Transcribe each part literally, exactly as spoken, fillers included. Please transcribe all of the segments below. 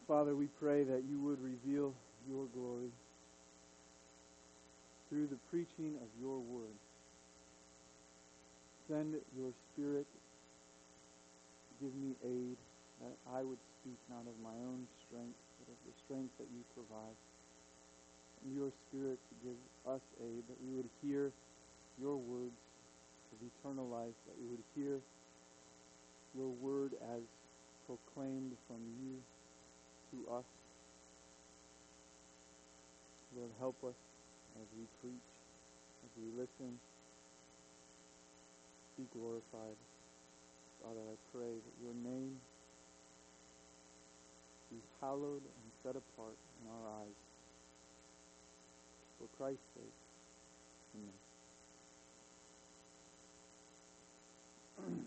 Father, we pray that you would reveal your glory through the preaching of your word. Send your Spirit, give me aid, that I would speak not of my own strength, but of the strength that you provide. And your Spirit to give us aid, that we would hear your words of eternal life, that we would hear your word as proclaimed from you to us. Lord, help us as we preach, as we listen. Be glorified. Father, I pray that your name be hallowed and set apart in our eyes. For Christ's sake. Amen.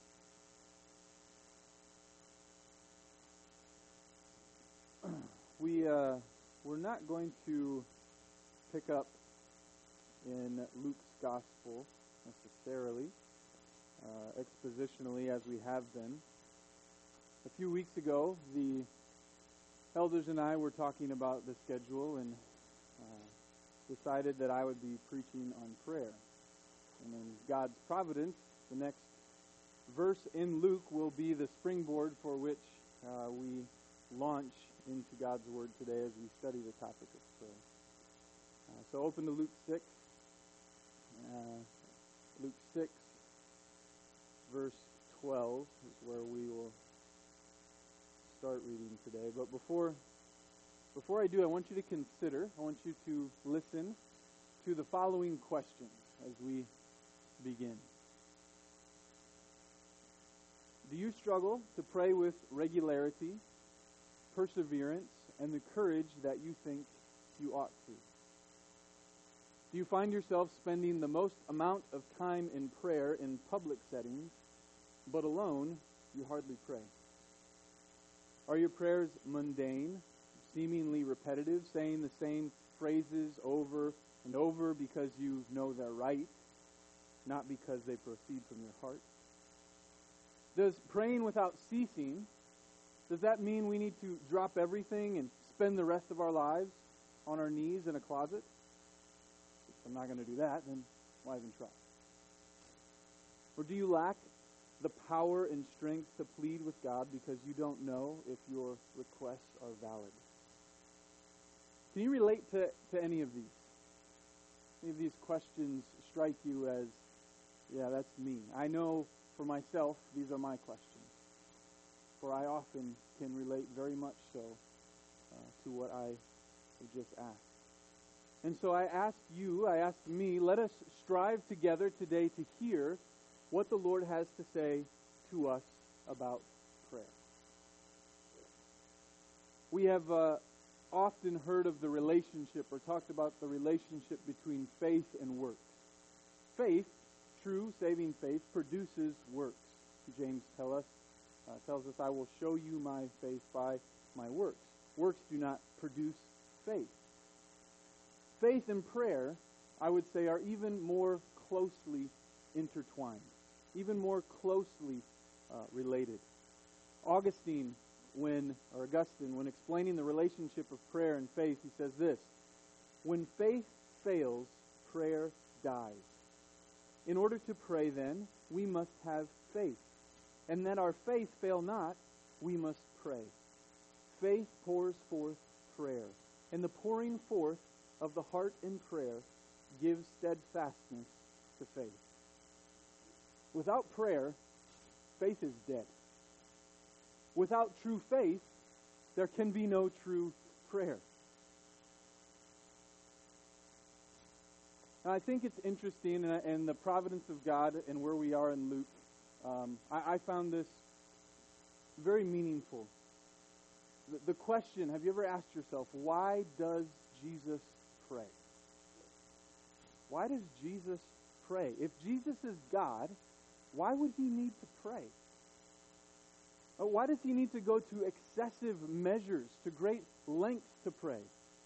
we, uh, we're not going to pick up in Luke's Gospel necessarily, uh, expositionally as we have been. A few weeks ago, the elders and I were talking about the schedule and uh, decided that I would be preaching on prayer. And in God's providence, the next verse in Luke will be the springboard for which uh, we launch into God's Word today as we study the topic of prayer. Uh, so open to Luke six. Uh, Luke six, verse twelve is where we will start reading today. But before before I do, I want you to consider, I want you to listen to the following questions as we begin. Do you struggle to pray with regularity, perseverance, and the courage that you think you ought to? Do you find yourself spending the most amount of time in prayer in public settings, but alone you hardly pray? Are your prayers mundane, seemingly repetitive, saying the same phrases over and over because you know they're right, not because they proceed from your heart? Does praying without ceasing, does that mean we need to drop everything and spend the rest of our lives on our knees in a closet? If I'm not going to do that, then why even try? Or do you lack the power and strength to plead with God because you don't know if your requests are valid? Can you relate to, to any of these? Any of these questions strike you as, yeah, that's me. I know for myself, these are my questions. For I often can relate very much so uh, to what I have just asked. And so I ask you, I ask me, let us strive together today to hear what the Lord has to say to us about prayer. We have uh, often heard of the relationship or talked about the relationship between faith and works. Faith, true saving faith, produces works. James tell us, uh, tells us, I will show you my faith by my works. Works do not produce faith. Faith and prayer, I would say, are even more closely intertwined, even more closely uh, related. Augustine, when, or Augustine, when explaining the relationship of prayer and faith, he says this: when faith fails, prayer dies. In order to pray, then, we must have faith. And that our faith fail not, we must pray. Faith pours forth prayer. And the pouring forth of the heart in prayer gives steadfastness to faith. Without prayer, faith is dead. Without true faith, there can be no true prayer. Now, I think it's interesting, and, and the providence of God and where we are in Luke, um, I, I found this very meaningful. The, the question, have you ever asked yourself, why does Jesus pray? Why does Jesus pray? If Jesus is God, why would he need to pray? Uh, Why does he need to go to excessive measures, to great lengths to pray?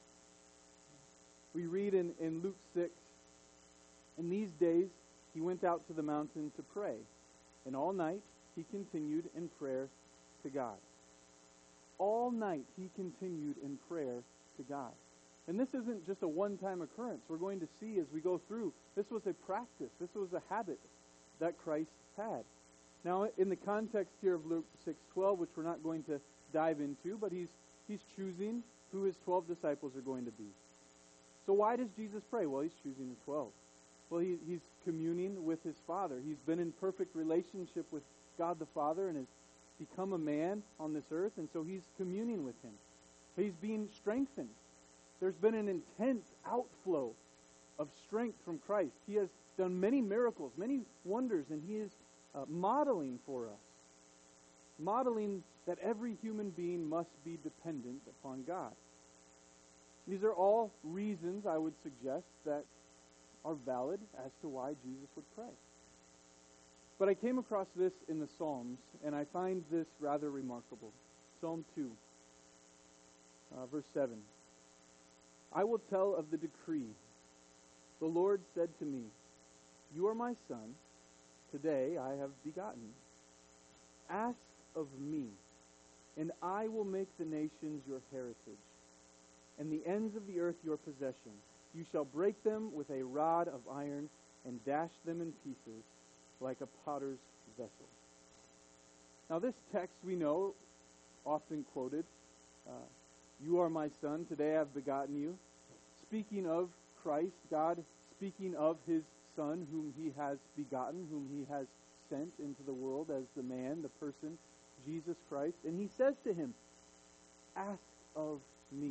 We read in, in Luke six, in these days he went out to the mountain to pray, and all night he continued in prayer to God. All all night he continued in prayer to God. And this isn't just a one-time occurrence. We're going to see as we go through, this was a practice. This was a habit that Christ had. Now, in the context here of Luke six twelve, which we're not going to dive into, but he's he's choosing who his twelve disciples are going to be. So why does Jesus pray? Well, he's choosing the twelve. Well, he, he's communing with his Father. He's been in perfect relationship with God the Father and has become a man on this earth, and so he's communing with him. He's being strengthened. There's been an intense outflow of strength from Christ. He has done many miracles, many wonders, and he is uh, modeling for us. Modeling that every human being must be dependent upon God. These are all reasons, I would suggest, that are valid as to why Jesus would pray. But I came across this in the Psalms, and I find this rather remarkable. Psalm two, uh, verse seven. I will tell of the decree. The Lord said to me, you are my son. Today I have begotten you. Ask of me, and I will make the nations your heritage, and the ends of the earth your possession. You shall break them with a rod of iron, and dash them in pieces like a potter's vessel. Now this text we know, often quoted, uh, you are my son, today I have begotten you. Speaking of Christ, God speaking of his Son, whom he has begotten, whom he has sent into the world as the man, the person, Jesus Christ. And he says to him, ask of me.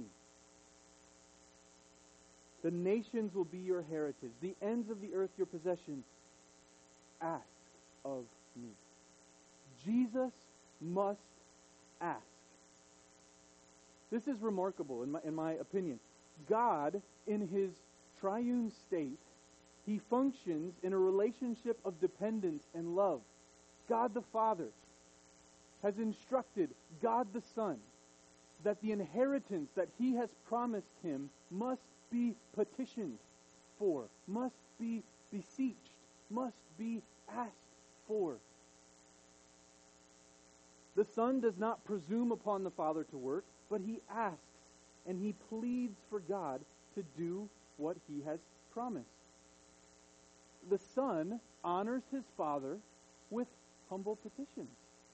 The nations will be your heritage, the ends of the earth your possession. Ask of me. Jesus must ask. This is remarkable in my, in my opinion. God, in his triune state, he functions in a relationship of dependence and love. God the Father has instructed God the Son that the inheritance that he has promised him must be petitioned for, must be beseeched, must be asked for. The Son does not presume upon the Father to work, but he asks and he pleads for God to do what he has promised. The Son honors his Father with humble petitions.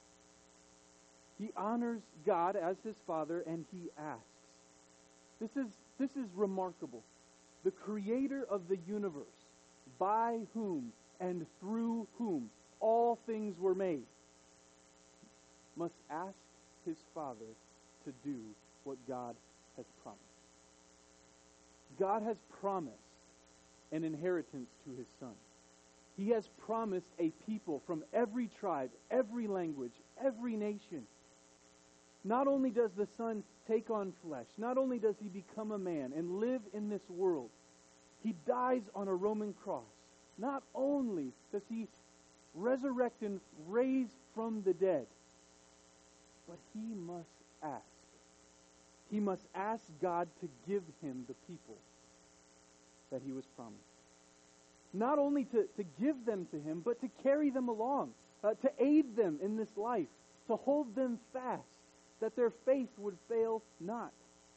He honors God as his Father, and he asks. This is, this is remarkable. The Creator of the universe, by whom and through whom all things were made, must ask his Father to do what God has promised. God has promised an inheritance to his Son. He has promised a people from every tribe, every language, every nation. Not only does the Son take on flesh, not only does he become a man and live in this world, he dies on a Roman cross. Not only does he resurrect and raise from the dead, but he must ask. He must ask God to give him the people that he was promised. Not only to, to give them to him, but to carry them along, uh, to aid them in this life, to hold them fast, that their faith would fail not.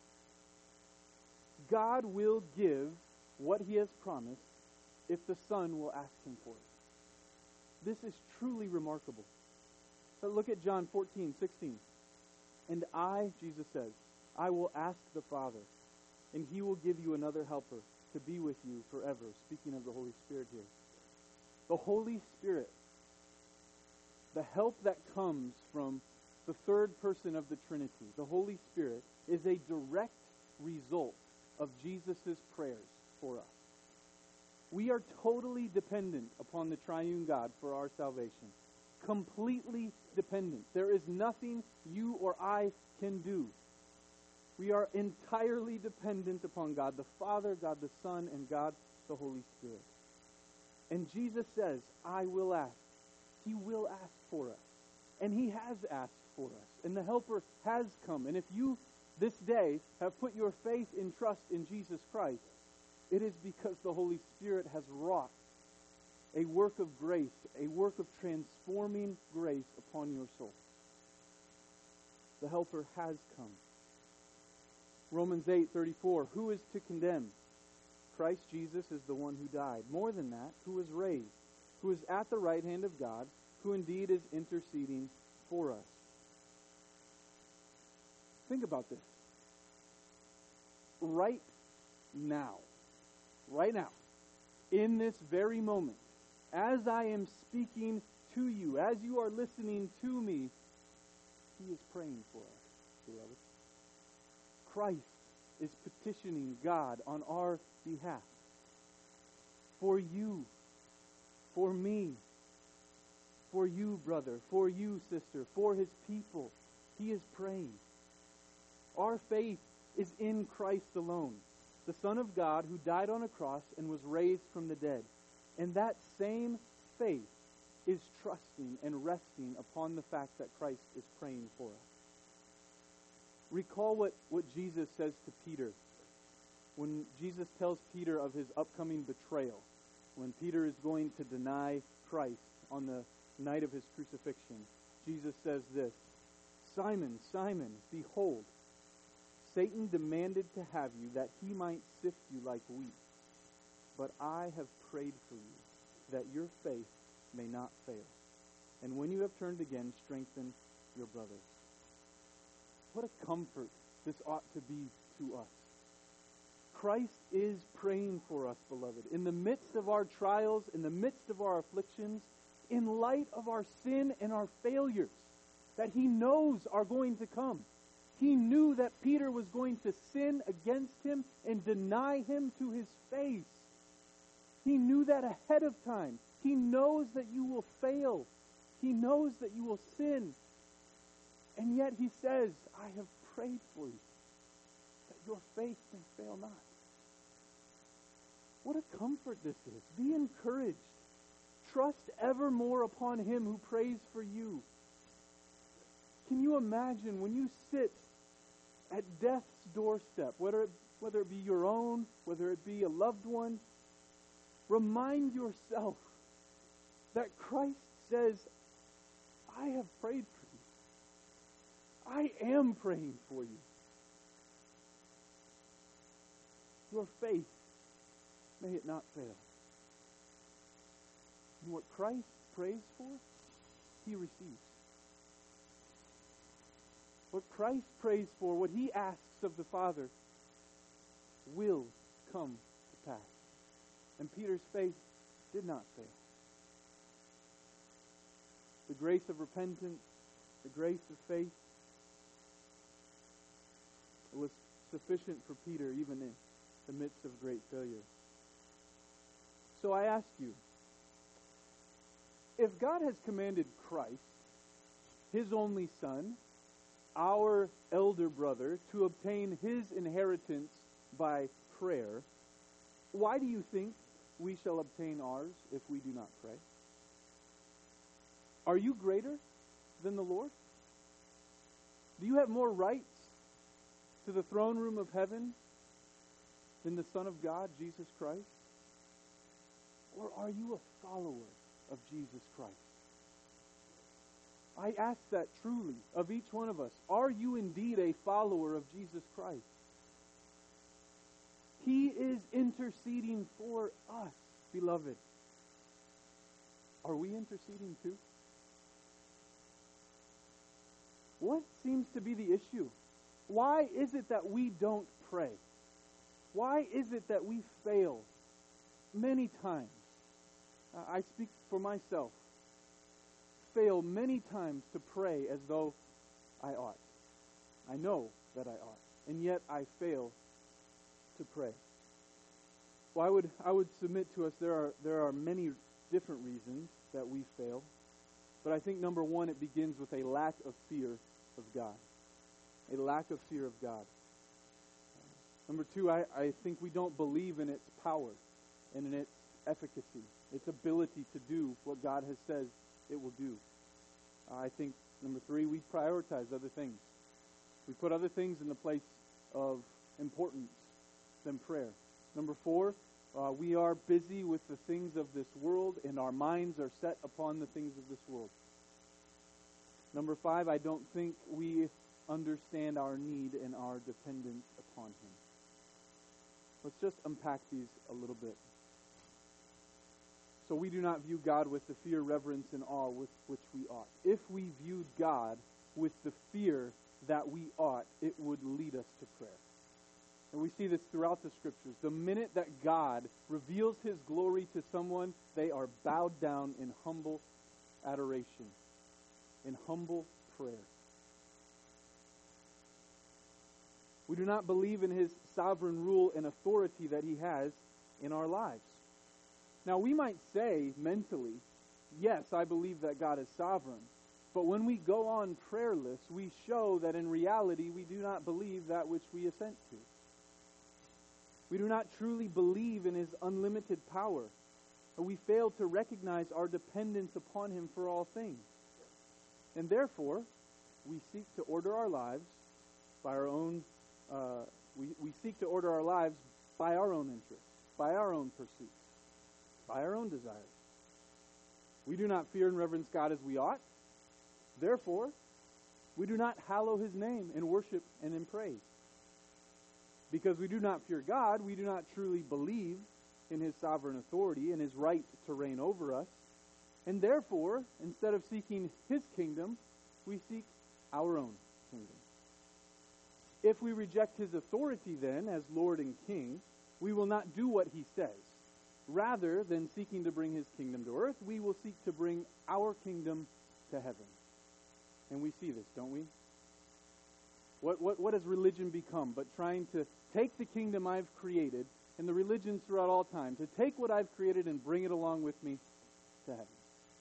God will give what he has promised if the Son will ask him for it. This is truly remarkable. But look at John fourteen sixteen. And I, Jesus says, I will ask the Father, and he will give you another helper to be with you forever. Speaking of the Holy Spirit here. The Holy Spirit, the help that comes from the third person of the Trinity, the Holy Spirit, is a direct result of Jesus' prayers for us. We are totally dependent upon the triune God for our salvation. Completely dependent. There is nothing you or I can do. We are entirely dependent upon God the Father, God the Son, and God the Holy Spirit. And Jesus says, I will ask. He will ask for us. And he has asked for us. And the Helper has come. And if you, this day, have put your faith and trust in Jesus Christ, it is because the Holy Spirit has wrought a work of grace, a work of transforming grace upon your soul. The Helper has come. Romans eight thirty-four, who is to condemn? Christ Jesus is the one who died. More than that, who was raised, who is at the right hand of God, who indeed is interceding for us. Think about this. Right now, right now, in this very moment, as I am speaking to you, as you are listening to me, He is praying for us, beloved. Christ is petitioning God on our behalf. For you, for me, for you, brother, for you, sister, for His people, He is praying. Our faith is in Christ alone, the Son of God who died on a cross and was raised from the dead. And that same faith is trusting and resting upon the fact that Christ is praying for us. Recall what, what Jesus says to Peter. When Jesus tells Peter of his upcoming betrayal, when Peter is going to deny Christ on the night of his crucifixion, Jesus says this, Simon, Simon, behold, Satan demanded to have you that he might sift you like wheat. But I have prayed for you, that your faith may not fail. And when you have turned again, strengthen your brothers. What a comfort this ought to be to us. Christ is praying for us, beloved. In the midst of our trials, in the midst of our afflictions, in light of our sin and our failures, that He knows are going to come. He knew that Peter was going to sin against Him and deny Him to His face. He knew that ahead of time. He knows that you will fail. He knows that you will sin. And yet He says, I have prayed for you, that your faith may fail not. What a comfort this is. Be encouraged. Trust evermore upon Him who prays for you. Can you imagine when you sit at death's doorstep, whether it, whether it be your own, whether it be a loved one, remind yourself that Christ says, I have prayed for you. I am praying for you. Your faith, may it not fail. And what Christ prays for, He receives. What Christ prays for, what He asks of the Father, will come to pass. And Peter's faith did not fail. The grace of repentance, the grace of faith, was sufficient for Peter even in the midst of great failure. So I ask you, if God has commanded Christ, His only Son, our elder brother, to obtain His inheritance by prayer, why do you think we shall obtain ours if we do not pray? Are you greater than the Lord? Do you have more rights to the throne room of heaven than the Son of God, Jesus Christ? Or are you a follower of Jesus Christ? I ask that truly of each one of us. Are you indeed a follower of Jesus Christ? He is interceding for us, beloved. Are we interceding too? What seems to be the issue? Why is it that we don't pray? Why is it that we fail many times? Uh, I speak for myself. Fail many times to pray as though I ought. I know that I ought, and yet I fail to pray. Well, I would I would submit to us there are there are many different reasons that we fail, but I think number one, it begins with a lack of fear of God, a lack of fear of God. Number two, I, I think we don't believe in its power and in its efficacy, its ability to do what God has said it will do. Uh, I think, number three, we prioritize other things. We put other things in the place of importance than prayer. Number four, uh, we are busy with the things of this world, and our minds are set upon the things of this world. Number five, I don't think we understand our need and our dependence upon him. Let's just unpack these a little bit. So we do not view God with the fear, reverence, and awe with which we ought. If we viewed God with the fear that we ought, it would lead us to prayer. And we see this throughout the Scriptures. The minute that God reveals his glory to someone, they are bowed down in humble adoration, in humble prayer. We do not believe in his sovereign rule and authority that he has in our lives. Now, we might say mentally, yes, I believe that God is sovereign. But when we go on prayerless, we show that in reality we do not believe that which we assent to. We do not truly believe in his unlimited power. And we fail to recognize our dependence upon him for all things. And therefore, we seek to order our lives by our own, uh, we, we seek to order our lives by our own interests, by our own pursuits, by our own desires. We do not fear and reverence God as we ought. Therefore, we do not hallow his name in worship and in praise. Because we do not fear God, we do not truly believe in his sovereign authority and his right to reign over us. And therefore, instead of seeking his kingdom, we seek our own kingdom. If we reject his authority then as Lord and King, we will not do what he says. Rather than seeking to bring his kingdom to earth, we will seek to bring our kingdom to heaven. And we see this, don't we? What, what, what has religion become but trying to take the kingdom I've created, and the religions throughout all time, to take what I've created and bring it along with me to heaven.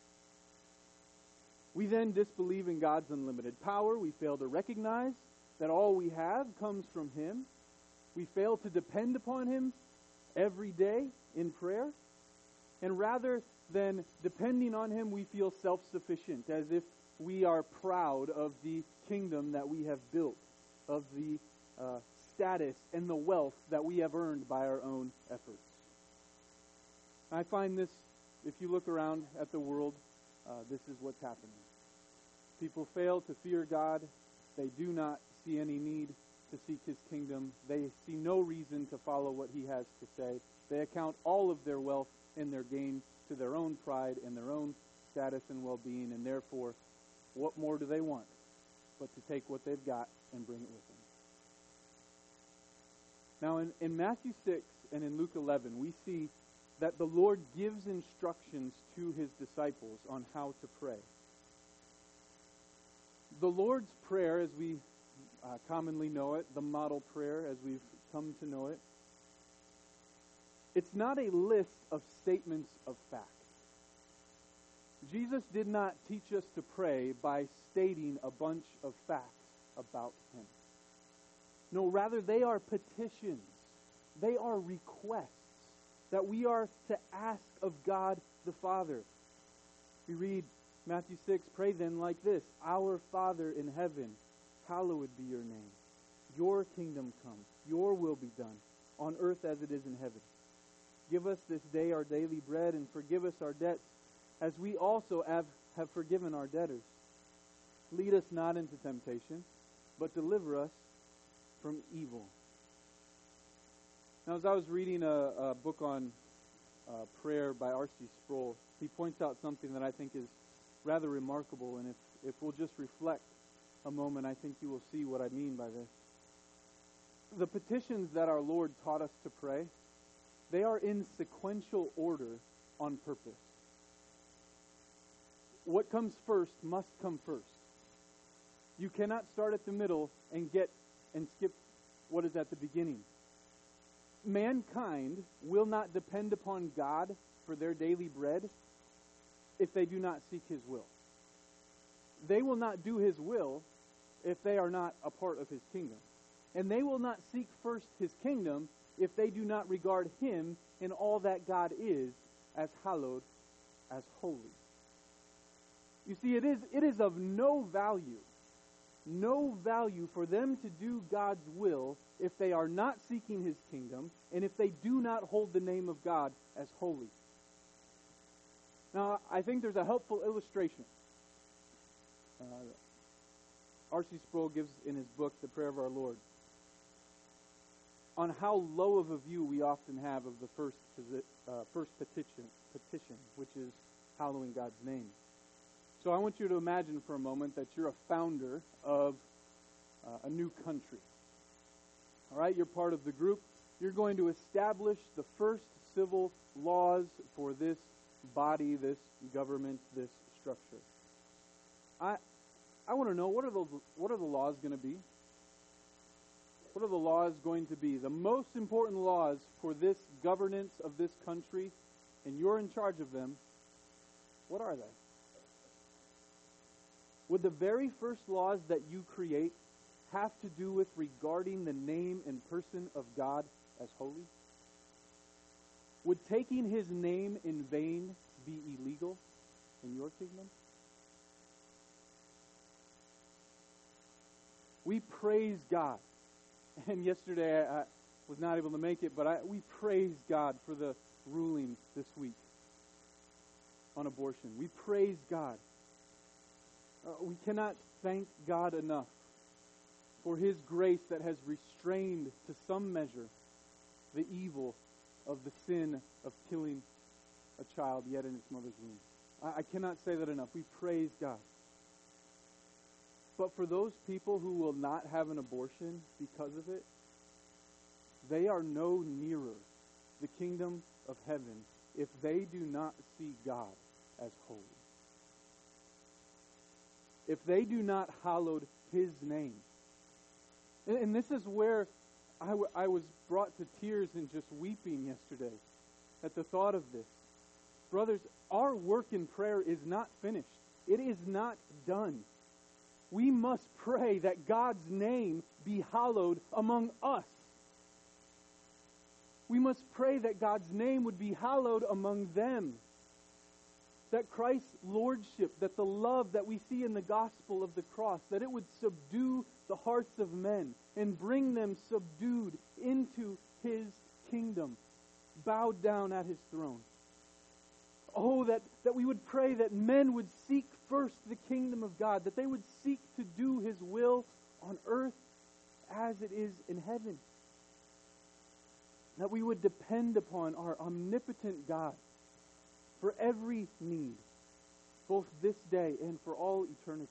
We then disbelieve in God's unlimited power. We fail to recognize that all we have comes from him. We fail to depend upon him every day in prayer. And rather than depending on him, we feel self-sufficient, as if we are proud of the kingdom that we have built, of the uh, status and the wealth that we have earned by our own efforts. I find this, if you look around at the world, uh, this is what's happening. People fail to fear God. They do not see any need to seek his kingdom. They see no reason to follow what he has to say. They account all of their wealth and their gain to their own pride and their own status and well-being, and therefore, what more do they want but to take what they've got and bring it with them? Now, in, in Matthew six and in Luke eleven, we see that the Lord gives instructions to his disciples on how to pray. The Lord's Prayer, as we uh, commonly know it, the model prayer as we've come to know it, it's not a list of statements of fact. Jesus did not teach us to pray by stating a bunch of facts about him. No, rather they are petitions. They are requests that we are to ask of God the Father. We read Matthew six, pray then like this, Our Father in heaven, hallowed be your name. Your kingdom come, your will be done, on earth as it is in heaven. Give us this day our daily bread, and forgive us our debts, as we also have, have forgiven our debtors. Lead us not into temptation, but deliver us from evil. Now, as I was reading a, a book on uh, prayer by R C Sproul, he points out something that I think is rather remarkable, and if, if we'll just reflect a moment, I think you will see what I mean by this. The petitions that our Lord taught us to pray, they are in sequential order on purpose. What comes first must come first. You cannot start at the middle and get and skip what is at the beginning. Mankind will not depend upon God for their daily bread if they do not seek his will. They will not do his will if they are not a part of his kingdom. And they will not seek first his kingdom if they do not regard him in all that God is as hallowed, as holy. You see, it is, it is of no value, no value for them to do God's will if they are not seeking his kingdom and if they do not hold the name of God as holy. Now, I think there's a helpful illustration. Uh, R C Sproul gives in his book, The Prayer of Our Lord, on how low of a view we often have of the first, uh, first petition, petition, which is hallowing God's name. So I want you to imagine for a moment that you're a founder of uh, a new country. All right, you're part of the group. You're going to establish the first civil laws for this body, this government, this structure. I I want to know, what are the what are the laws going to be? What are the laws going to be? The most important laws for this governance of this country, and you're in charge of them, what are they? Would the very first laws that you create have to do with regarding the name and person of God as holy? Would taking His name in vain be illegal in your kingdom? We praise God. And yesterday I, I was not able to make it, but I, we praise God for the ruling this week on abortion. We praise God. Uh, we cannot thank God enough for His grace that has restrained to some measure the evil of the sin of killing a child yet in its mother's womb. I, I cannot say that enough. We praise God. But for those people who will not have an abortion because of it, they are no nearer the kingdom of heaven if they do not see God as holy. If they do not hallow His name. And, and this is where I, w- I was brought to tears and just weeping yesterday at the thought of this. Brothers, our work in prayer is not finished. It is not done. We must pray that God's name be hallowed among us. We must pray that God's name would be hallowed among them. That Christ's lordship, that the love that we see in the gospel of the cross, that it would subdue the hearts of men and bring them subdued into His kingdom, bowed down at His throne. Oh, that, that we would pray that men would seek first the kingdom of God, that they would seek to do His will on earth as it is in heaven. That we would depend upon our omnipotent God for every need, both this day and for all eternity.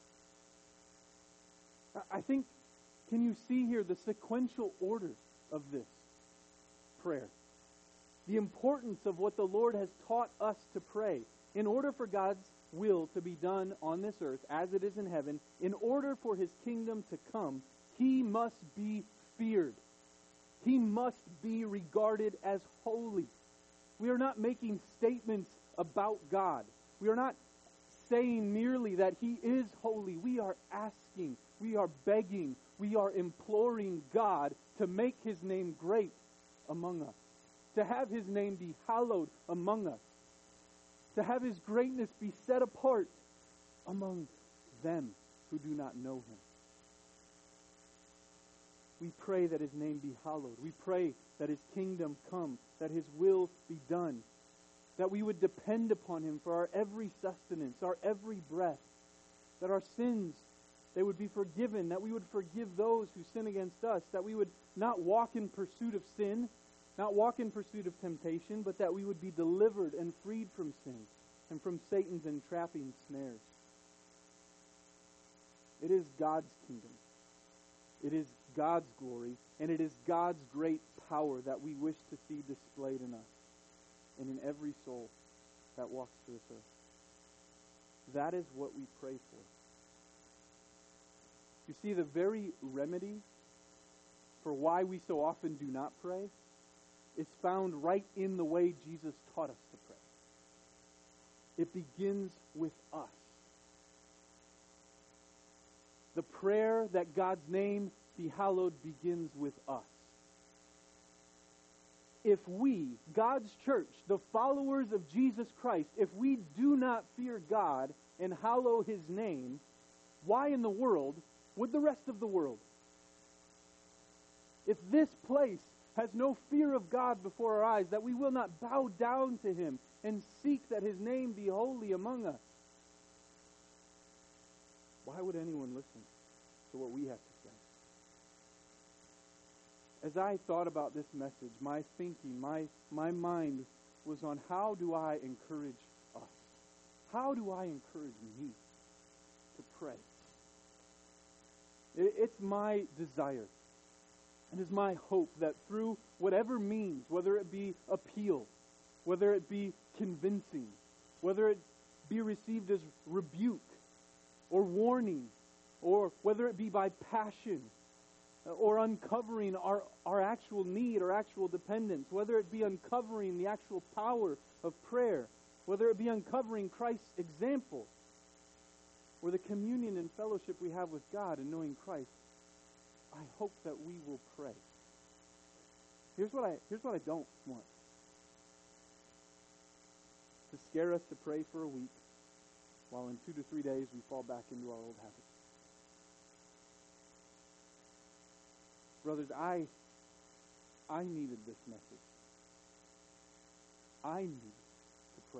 I think, can you see here the sequential order of this prayer? The importance of what the Lord has taught us to pray. In order for God's will to be done on this earth as it is in heaven, in order for His kingdom to come, He must be feared. He must be regarded as holy. We are not making statements about God. We are not saying merely that He is holy. We are asking, we are begging, we are imploring God to make His name great among us. To have His name be hallowed among us. To have His greatness be set apart among them who do not know Him. We pray that His name be hallowed. We pray that His kingdom come, that His will be done, that we would depend upon Him for our every sustenance, our every breath, that our sins, they would be forgiven, that we would forgive those who sin against us, that we would not walk in pursuit of sin, not walk in pursuit of temptation, but that we would be delivered and freed from sin and from Satan's entrapping snares. It is God's kingdom. It is God's glory, and it is God's great power that we wish to see displayed in us and in every soul that walks this earth. That is what we pray for. You see, the very remedy for why we so often do not pray is found right in the way Jesus taught us to pray. It begins with us. The prayer that God's name be hallowed begins with us. If we, God's church, the followers of Jesus Christ, if we do not fear God and hallow His name, why in the world would the rest of the world? If this place has no fear of God before our eyes, that we will not bow down to Him and seek that His name be holy among us, why would anyone listen? to what we have to say. As I thought about this message, my thinking, my, my mind was on how do I encourage us? How do I encourage me to pray? It, it's my desire. It is my hope that through whatever means, whether it be appeal, whether it be convincing, whether it be received as rebuke or warning, or whether it be by passion or uncovering our, our actual need or actual dependence, whether it be uncovering the actual power of prayer, whether it be uncovering Christ's example, or the communion and fellowship we have with God and knowing Christ, I hope that we will pray. Here's what I here's what I don't want. To scare us to pray for a week, while in two to three days we fall back into our old habits. Brothers, I I needed this message. I needed to pray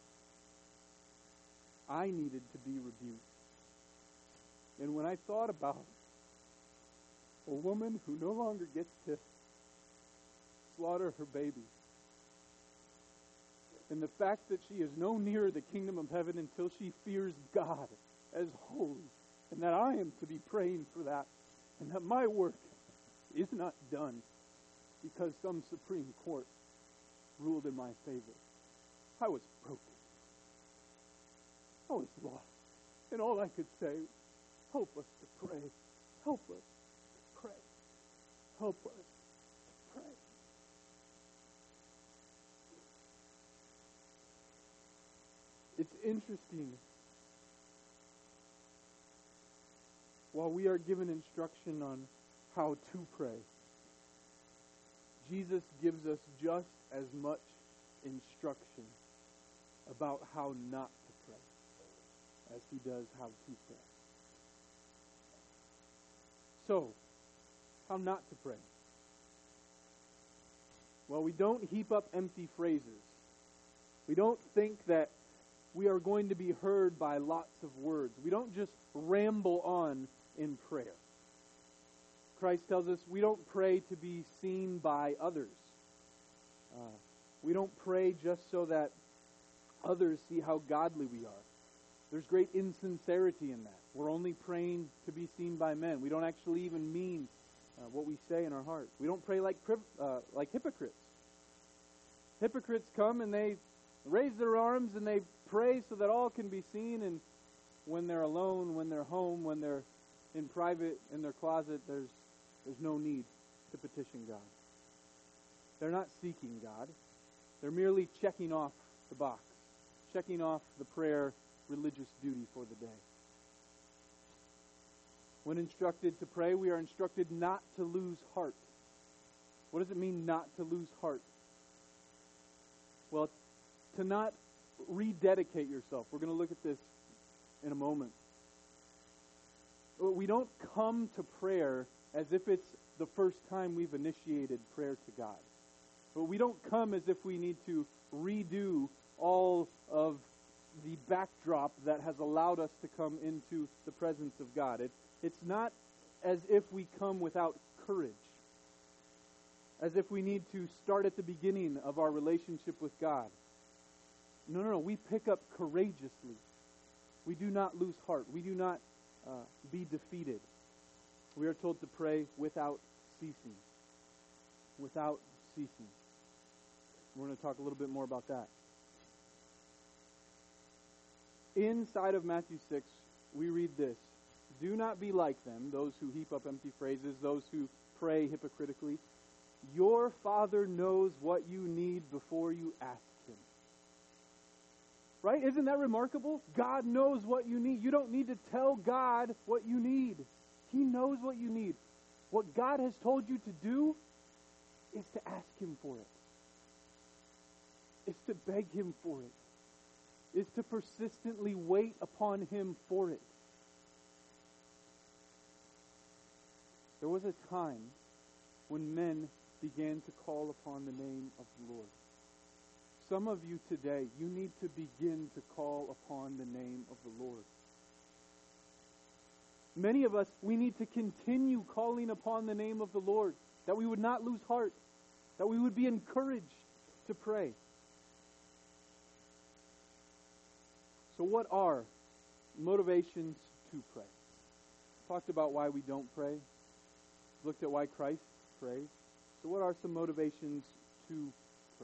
more. I needed to be rebuked. And when I thought about a woman who no longer gets to slaughter her baby, and the fact that she is no nearer the kingdom of heaven until she fears God as holy, and that I am to be praying for that, and that my work is not done because some Supreme Court ruled in my favor. I was broken. I was lost. And all I could say, help us to pray. Help us to pray. Help us to pray. It's interesting. While we are given instruction on how to pray, Jesus gives us just as much instruction about how not to pray as he does how to pray. So, how not to pray? Well, we don't heap up empty phrases. We don't think that we are going to be heard by lots of words. We don't just ramble on in prayer. Christ tells us we don't pray to be seen by others. Uh, we don't pray just so that others see how godly we are. There's great insincerity in that. We're only praying to be seen by men. We don't actually even mean uh, what we say in our heart. We don't pray like uh, like hypocrites. Hypocrites come and they raise their arms and they pray so that all can be seen, and when they're alone, when they're home, when they're in private, in their closet, there's there's no need to petition God. They're not seeking God. They're merely checking off the box, checking off the prayer religious duty for the day. When instructed to pray, we are instructed not to lose heart. What does it mean not to lose heart? Well, to not rededicate yourself. We're going to look at this in a moment. We don't come to prayer as if it's the first time we've initiated prayer to God. But we don't come as if we need to redo all of the backdrop that has allowed us to come into the presence of God. It, it's not as if we come without courage, as if we need to start at the beginning of our relationship with God. No, no, no. We pick up courageously. We do not lose heart. We do not uh, be defeated. We are told to pray without ceasing. Without ceasing. We're going to talk a little bit more about that. Inside of Matthew six, we read this. Do not be like them, those who heap up empty phrases, those who pray hypocritically. Your Father knows what you need before you ask Him. Right? Isn't that remarkable? God knows what you need. You don't need to tell God what you need. He knows what you need. What God has told you to do is to ask Him for it. It's to beg Him for it. It's to persistently wait upon Him for it. There was a time when men began to call upon the name of the Lord. Some of you today, you need to begin to call upon the name of the Lord. Many of us, we need to continue calling upon the name of the Lord, that we would not lose heart, that we would be encouraged to pray. So what are motivations to pray? Talked about why we don't pray. Looked at why Christ prays. So what are some motivations to pray?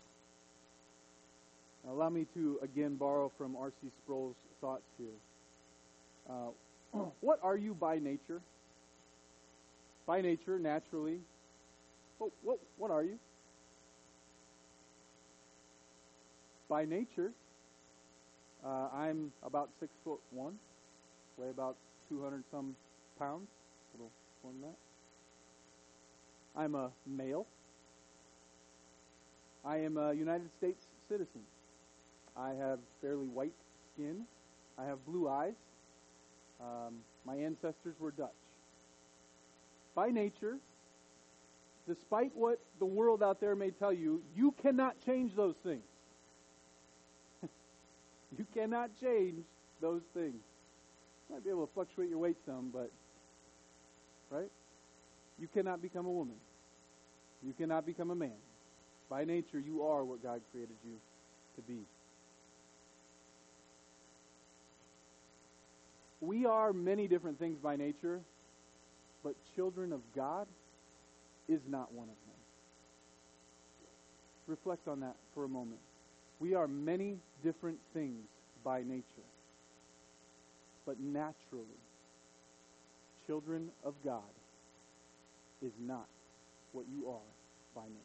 Now allow me to again borrow from R C Sproul's thoughts here. Uh, what are you by nature? By nature, naturally. What, what, what are you? By nature, uh, I'm about six foot one, weigh about two hundred some pounds, a little more than that. I'm a male. I am a United States citizen. I have fairly white skin. I have blue eyes. Um, my ancestors were Dutch. By nature, despite what the world out there may tell you, you cannot change those things. You cannot change those things. You might be able to fluctuate your weight some, but, right? You cannot become a woman. You cannot become a man. By nature, you are what God created you to be. We are many different things by nature, but children of God is not one of them. Reflect on that for a moment. We are many different things by nature, but naturally, children of God is not what you are by nature.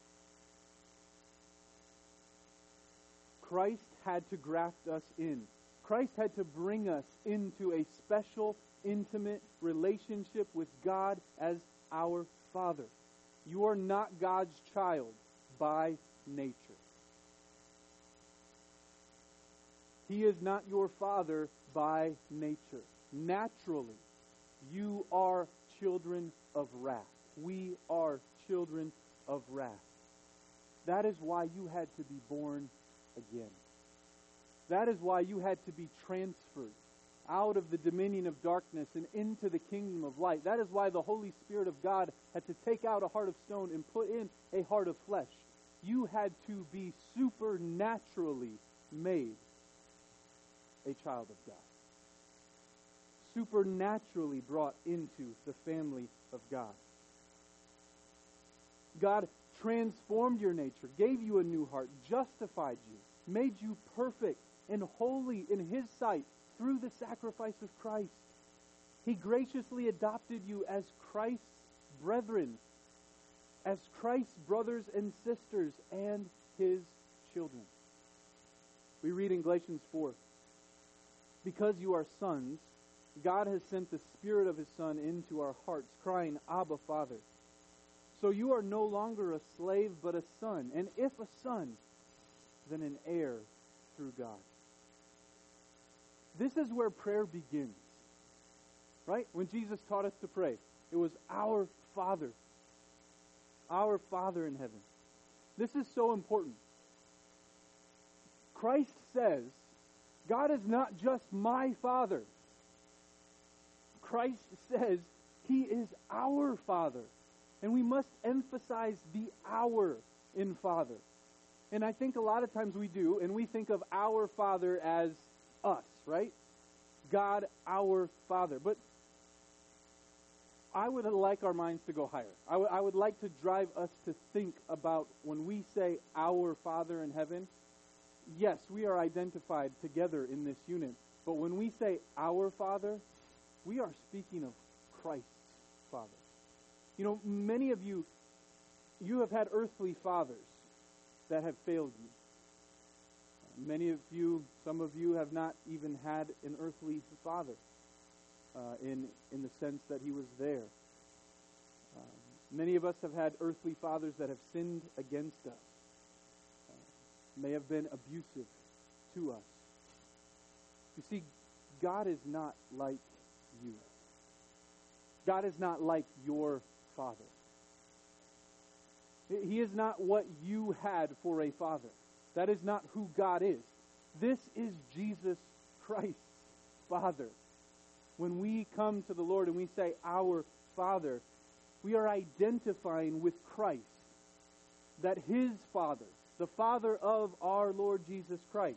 Christ had to graft us in. Christ had to bring us into a special, intimate relationship with God as our Father. You are not God's child by nature. He is not your father by nature. Naturally, you are children of wrath. We are children of wrath. That is why you had to be born again. That is why you had to be transferred out of the dominion of darkness and into the kingdom of light. That is why the Holy Spirit of God had to take out a heart of stone and put in a heart of flesh. You had to be supernaturally made a child of God. Supernaturally brought into the family of God. God transformed your nature, gave you a new heart, justified you, made you perfect and holy in His sight through the sacrifice of Christ. He graciously adopted you as Christ's brethren, as Christ's brothers and sisters and His children. We read in Galatians four, because you are sons, God has sent the Spirit of His Son into our hearts, crying, Abba, Father. So you are no longer a slave, but a son. And if a son, then an heir through God. This is where prayer begins. Right? When Jesus taught us to pray, it was our Father. Our Father in heaven. This is so important. Christ says, God is not just my Father. Christ says He is our Father. And we must emphasize the our in Father. And I think a lot of times we do, and we think of our Father as us, right? God, our Father. But I would like our minds to go higher. I, w- I would like to drive us to think about when we say our Father in heaven, yes, we are identified together in this unit. But when we say our Father, we are speaking of Christ's Father. You know, many of you, you have had earthly fathers that have failed you. Many of you, some of you have not even had an earthly father uh, in, in the sense that he was there. Uh, many of us have had earthly fathers that have sinned against us, uh, may have been abusive to us. You see, God is not like you. God is not like your father. He is not what you had for a father. That is not who God is. This is Jesus Christ's Father. When we come to the Lord and we say, our Father, we are identifying with Christ, that His Father, the Father of our Lord Jesus Christ,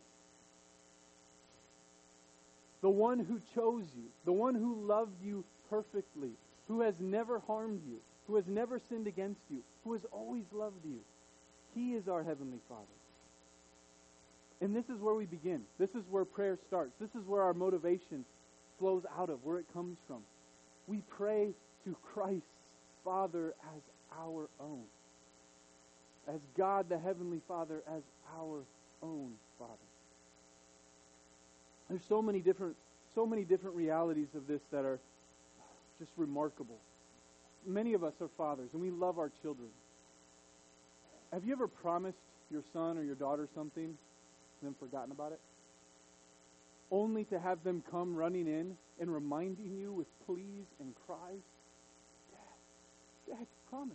the one who chose you, the one who loved you perfectly, who has never harmed you, who has never sinned against you, who has always loved you. He is our Heavenly Father. And this is where we begin. This is where prayer starts. This is where our motivation flows out of, where it comes from. We pray to Christ's Father as our own. As God the Heavenly Father as our own Father. There's so many different so many different realities of this that are just remarkable. Many of us are fathers and we love our children. Have you ever promised your son or your daughter something and then forgotten about it? Only to have them come running in and reminding you with pleas and cries, Dad, Dad, promise.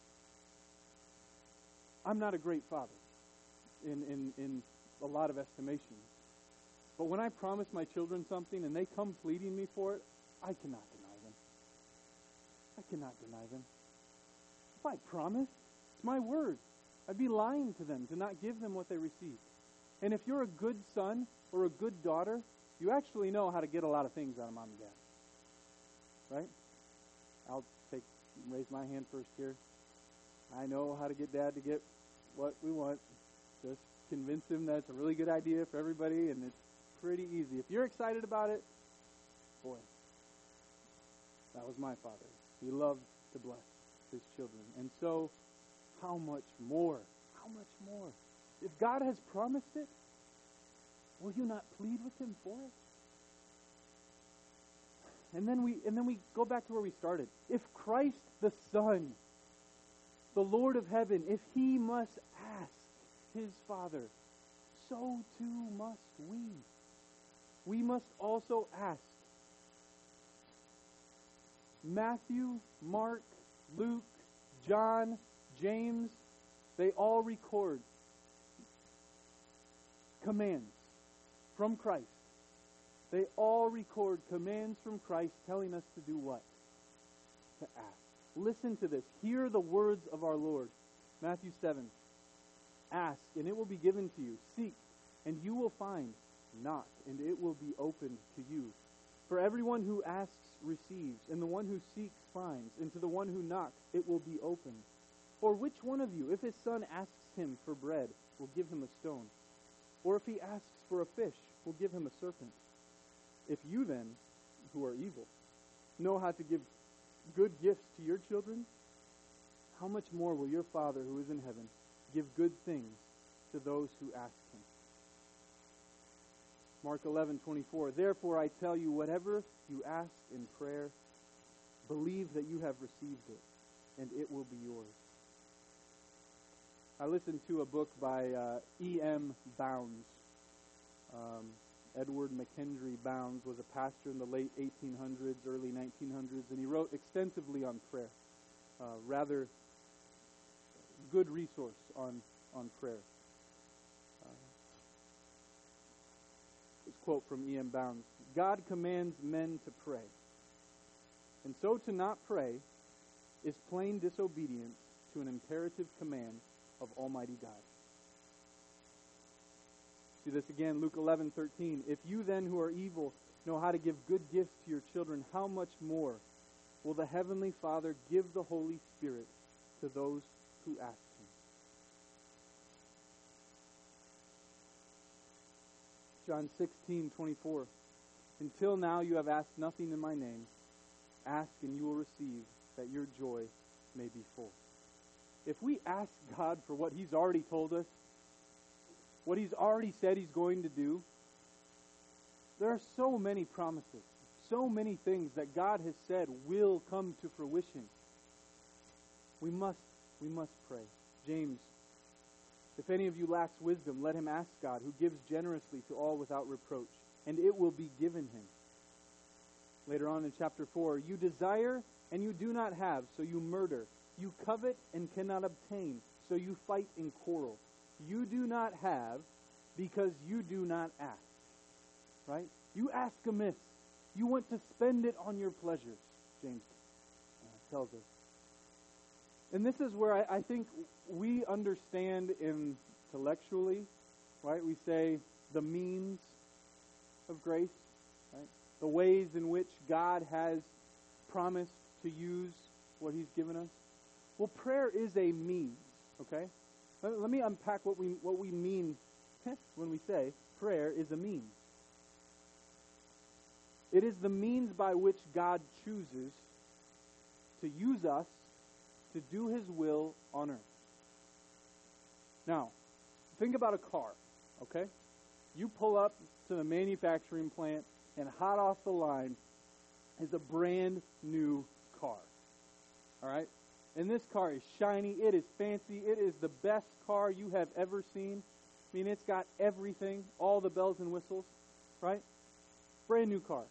I'm not a great father in, in, in a lot of estimations. But when I promise my children something and they come pleading me for it, I cannot deny them. I cannot deny them. If I promise, it's my word. I'd be lying to them to not give them what they received. And if you're a good son or a good daughter, you actually know how to get a lot of things out of mom and dad. Right? I'll take raise my hand first here. I know how to get dad to get what we want. Just convince him that it's a really good idea for everybody, and it's pretty easy. If you're excited about it, boy, that was my father. He loved to bless his children. And so, how much more? How much more? If God has promised it, will you not plead with Him for it? And then we and then we go back to where we started. If Christ the Son, the Lord of heaven, if He must ask His Father, so too must we. We must also ask. Matthew, Mark, Luke, John, James, they all record commands from Christ. They all record commands from Christ telling us to do what? To ask. Listen to this. Hear the words of our Lord. Matthew seven. Ask, and it will be given to you. Seek, and you will find. Knock, and it will be opened to you. For everyone who asks receives, and the one who seeks finds, and to the one who knocks it will be opened. Or which one of you, if his son asks him for bread, will give him a stone? Or if he asks for a fish, will give him a serpent? If you then, who are evil, know how to give good gifts to your children, how much more will your Father who is in heaven give good things to those who ask Him? Mark eleven twenty-four. Therefore I tell you, whatever you ask in prayer, believe that you have received it, and it will be yours. I listened to a book by uh, E M Bounds. Um, Edward McKendry Bounds was a pastor in the late eighteen hundreds, early nineteen hundreds, and he wrote extensively on prayer. Uh, rather good resource on, on prayer. Uh, this quote from E M Bounds. God commands men to pray. And so to not pray is plain disobedience to an imperative command of Almighty God. See this again, Luke eleven thirteen. If you then who are evil know how to give good gifts to your children, how much more will the Heavenly Father give the Holy Spirit to those who ask Him? John sixteen twenty-four. Until now you have asked nothing in my name. Ask and you will receive, that your joy may be full. If we ask God for what He's already told us, what He's already said He's going to do, there are so many promises, so many things that God has said will come to fruition. We must, we must pray. James, if any of you lacks wisdom, let him ask God, who gives generously to all without reproach, and it will be given him. Later on in chapter four, you desire and you do not have, so you murder. You covet and cannot obtain, so you fight and quarrel. You do not have because you do not ask. Right? You ask amiss. You want to spend it on your pleasures, James uh, tells us. And this is where I, I think we understand intellectually, right? We say the means of grace, right? The ways in which God has promised to use what He's given us. Well, prayer is a means, okay? Let, let me unpack what we what we mean when we say prayer is a means. It is the means by which God chooses to use us to do His will on earth. Now, think about a car, okay? You pull up to the manufacturing plant, and hot off the line is a brand new car, all right? And this car is shiny, it is fancy, it is the best car you have ever seen. I mean, it's got everything, all the bells and whistles, right? Brand new car.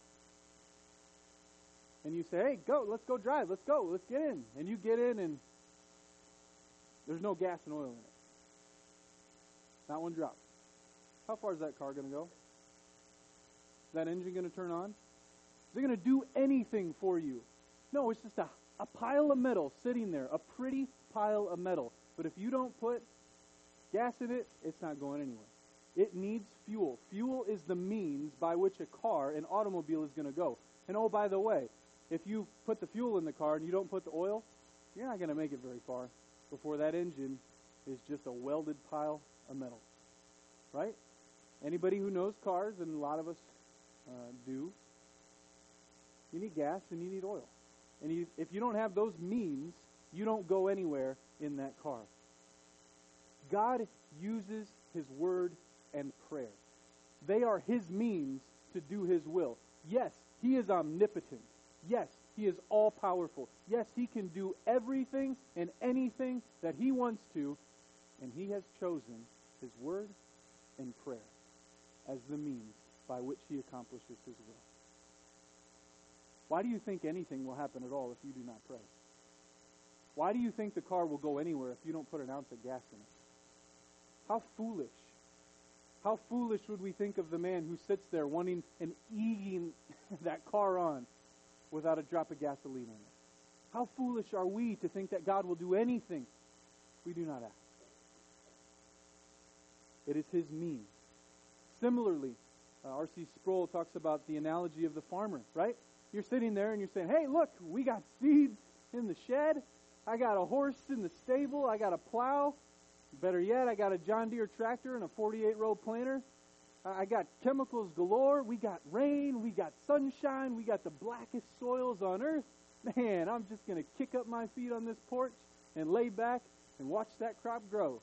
And you say, hey, go, let's go drive, let's go, let's get in. And you get in and there's no gas and oil in it. Not one drop. How far is that car going to go? Is that engine going to turn on? Is it going to do anything for you? No, it's just a, a pile of metal sitting there, a pretty pile of metal. But if you don't put gas in it, it's not going anywhere. It needs fuel. Fuel is the means by which a car, an automobile, is going to go. And oh, by the way, if you put the fuel in the car and you don't put the oil, you're not going to make it very far before that engine is just a welded pile of metal. Right? Anybody who knows cars, and a lot of us uh, do, you need gas and you need oil. And you, if you don't have those means, you don't go anywhere in that car. God uses His word and prayer. They are His means to do His will. Yes, He is omnipotent. Yes, He is all-powerful. Yes, He can do everything and anything that He wants to, and He has chosen His word and prayer as the means by which He accomplishes His will. Why do you think anything will happen at all if you do not pray? Why do you think the car will go anywhere if you don't put an ounce of gas in it? How foolish. How foolish would we think of the man who sits there wanting and egging that car on without a drop of gasoline in it? How foolish are we to think that God will do anything we do not ask? It is His means. Similarly, uh, R C Sproul talks about the analogy of the farmer, right? You're sitting there and you're saying, hey, look, we got seeds in the shed. I got a horse in the stable. I got a plow. Better yet, I got a John Deere tractor and a forty-eight row planter. I got chemicals galore. We got rain. We got sunshine. We got the blackest soils on earth. Man, I'm just going to kick up my feet on this porch and lay back and watch that crop grow.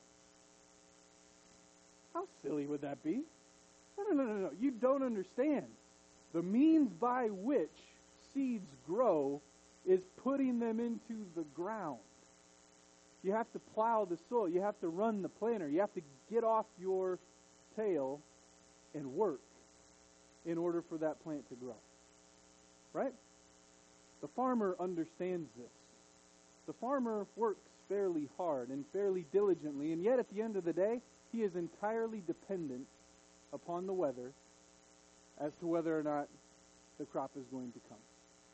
How silly would that be? No, no, no, no, no. You don't understand. The means by which seeds grow is putting them into the ground. You have to plow the soil. You have to run the planter. You have to get off your tail and work in order for that plant to grow. Right? The farmer understands this. The farmer works fairly hard and fairly diligently, and yet at the end of the day, he is entirely dependent upon the weather as to whether or not the crop is going to come.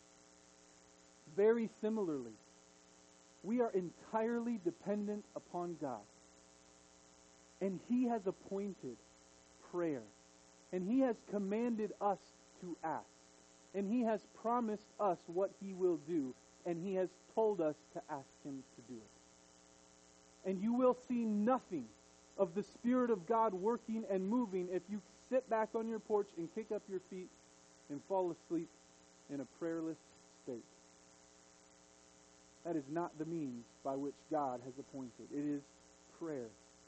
Very similarly, we are entirely dependent upon God. And He has appointed prayer. And He has commanded us to ask. And He has promised us what He will do. And He has told us to ask Him to do it. And you will see nothing of the Spirit of God working and moving if you sit back on your porch and kick up your feet and fall asleep in a prayerless state. That is not the means by which God has appointed. It is prayer.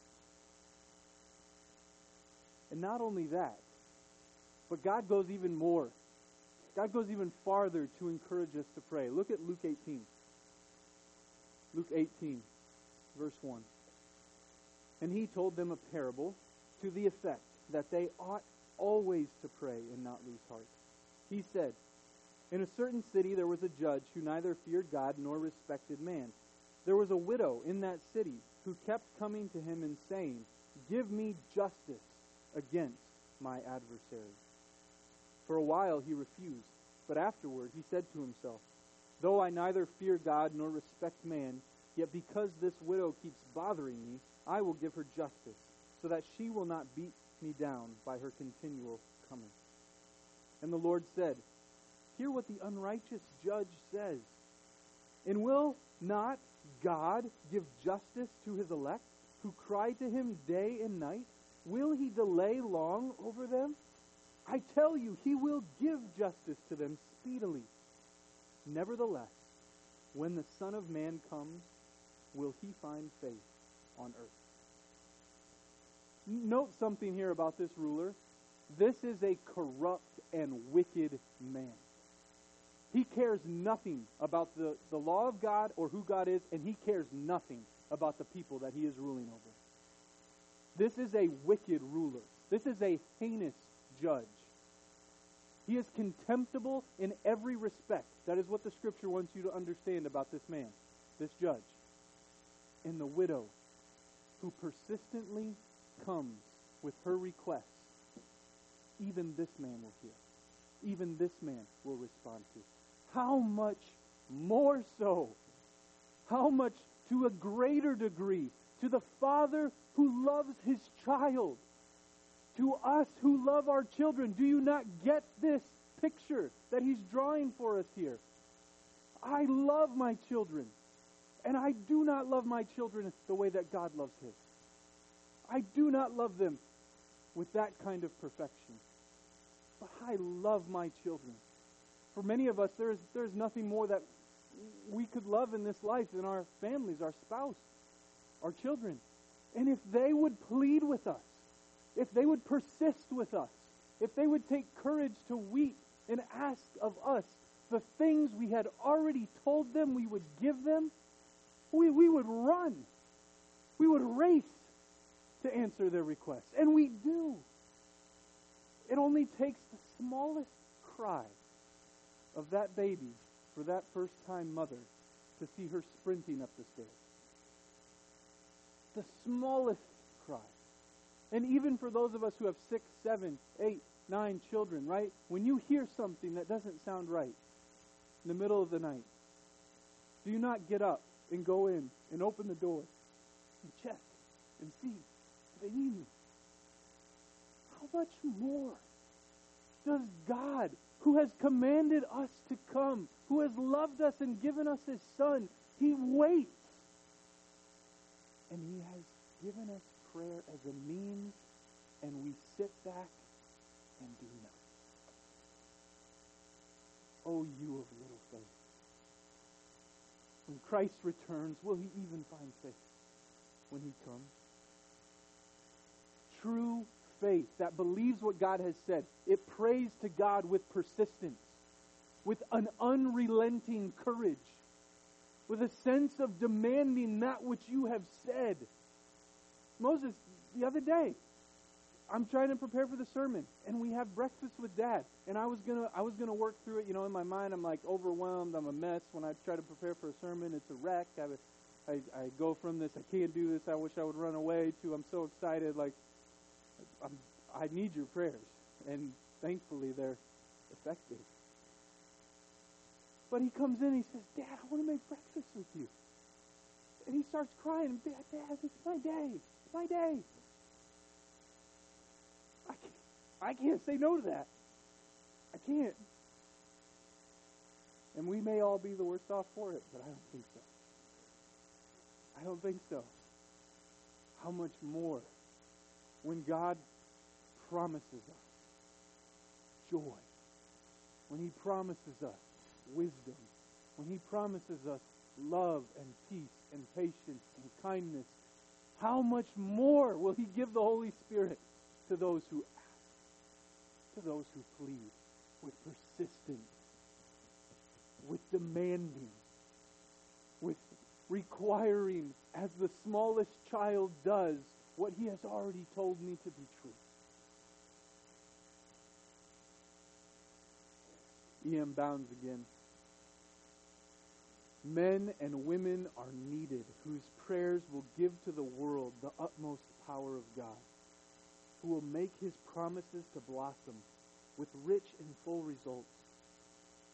And not only that, but God goes even more. God goes even farther to encourage us to pray. Look at Luke eighteen. Luke eighteen, verse one. And He told them a parable to the effect that they ought always to pray and not lose heart. He said, in a certain city there was a judge who neither feared God nor respected man. There was a widow in that city who kept coming to him and saying, give me justice against my adversary. For a while he refused, But afterward he said to himself, though I neither fear God nor respect man, yet because this widow keeps bothering me, I will give her justice, so that she will not beat me down by her continual coming. And the Lord said, hear what the unrighteous judge says. And will not God give justice to his elect, who cry to him day and night? Will he delay long over them? I tell you, he will give justice to them speedily. Nevertheless, when the Son of Man comes, will he find faith on earth? Note something here about this ruler. This is a corrupt and wicked man. He cares nothing about the, the law of God or who God is, and he cares nothing about the people that he is ruling over. This is a wicked ruler. This is a heinous judge. He is contemptible in every respect. That is what the Scripture wants you to understand about this man, this judge. And the widow, who persistently comes with her requests, even this man will hear. Even this man will respond to. How much more so? How much to a greater degree to the Father who loves his child, to us who love our children. Do you not get this picture that he's drawing for us here? I love my children, and I do not love my children the way that God loves his. I do not love them with that kind of perfection. But I love my children. For many of us, there's, there's nothing more that we could love in this life than our families, our spouse, our children. And if they would plead with us, if they would persist with us, if they would take courage to weep and ask of us the things we had already told them we would give them, we, we would run. We would race to answer their requests. And we do. It only takes the smallest cry of that baby for that first-time mother to see her sprinting up the stairs. The smallest cry. And even for those of us who have six, seven, eight, nine children, right? When you hear something that doesn't sound right in the middle of the night, do you not get up and go in and open the door and check and see if they need you? How much more does God, who has commanded us to come, who has loved us and given us his Son, he waits. And he has given us prayer as a means, and we sit back and do nothing. Oh, you of little faith. When Christ returns, will he even find faith when he comes? True faith that believes what God has said. It prays to God with persistence, with an unrelenting courage, with a sense of demanding that which you have said. Moses, the other day, I'm trying to prepare for the sermon, and we have breakfast with Dad. And I was gonna, I was gonna work through it. You know, in my mind, I'm like overwhelmed. I'm a mess. When I try to prepare for a sermon, it's a wreck. I, I, I go from this, I can't do this, I wish I would run away, to I'm so excited. Like, I'm, I need your prayers, and thankfully they're effective. But he comes in and he says, Dad, I want to make breakfast with you. And he starts crying, Dad, Dad, it's my day. It's my day. I can't, I can't say no to that. I can't. And we may all be the worst off for it, but I don't think so. I don't think so. How much more when God promises us joy, when he promises us wisdom, when he promises us love and peace and patience and kindness, how much more will he give the Holy Spirit to those who ask, to those who plead with persistence, with demanding, with requiring, as the smallest child does, what he has already told me to be true. E M Bounds again. Men and women are needed whose prayers will give to the world the utmost power of God, who will make his promises to blossom with rich and full results.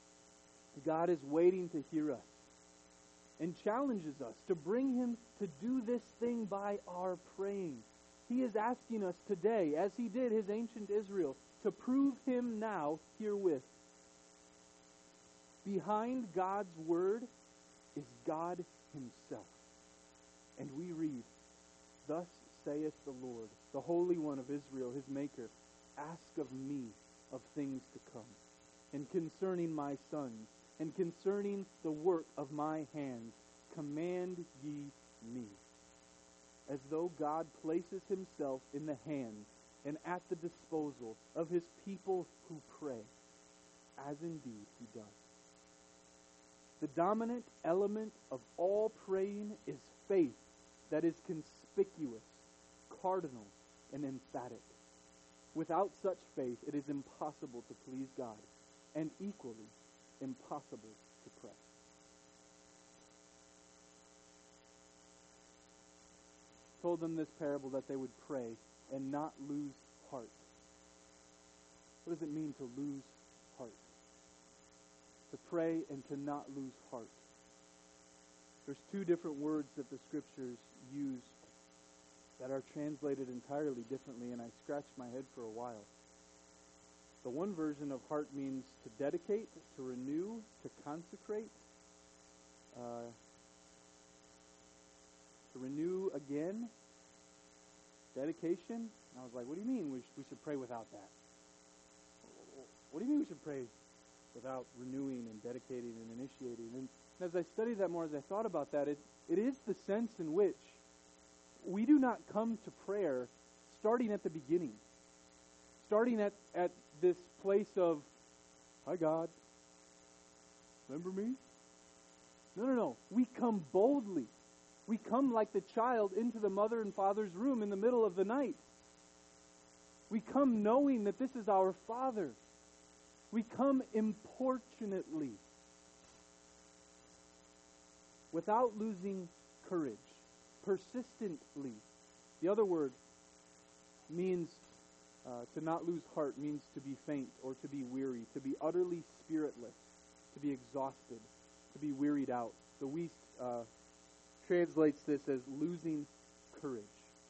God is waiting to hear us and challenges us to bring him to do this thing by our praying. He is asking us today, as he did his ancient Israel, to prove him now herewith. Behind God's word is God himself. And we read, "Thus saith the Lord, the Holy One of Israel, his Maker, ask of me of things to come, and concerning my sons, and concerning the work of my hands, command ye me." As though God places himself in the hands and at the disposal of his people who pray, as indeed he does. The dominant element of all praying is faith that is conspicuous, cardinal, and emphatic. Without such faith, it is impossible to please God, and equally impossible to pray. Told them this parable that they would pray and not lose heart. What does it mean to lose heart? To pray and to not lose heart. There's two different words that the scriptures use that are translated entirely differently, and I scratched my head for a while. The one version of heart means to dedicate, to renew, to consecrate, uh, to renew again, dedication. And I was like, what do you mean we, sh- we should pray without that? What do you mean we should pray without renewing and dedicating and initiating? And as I studied that more, as I thought about that, it, it is the sense in which we do not come to prayer starting at the beginning. Starting at, at this place of, "Hi God, remember me?" No, no, no. We come boldly. We come like the child into the mother and father's room in the middle of the night. We come knowing that this is our Father. We come importunately, without losing courage, persistently. The other word means uh, to not lose heart, means to be faint or to be weary, to be utterly spiritless, to be exhausted, to be wearied out. The Wuest uh, translates this as losing courage.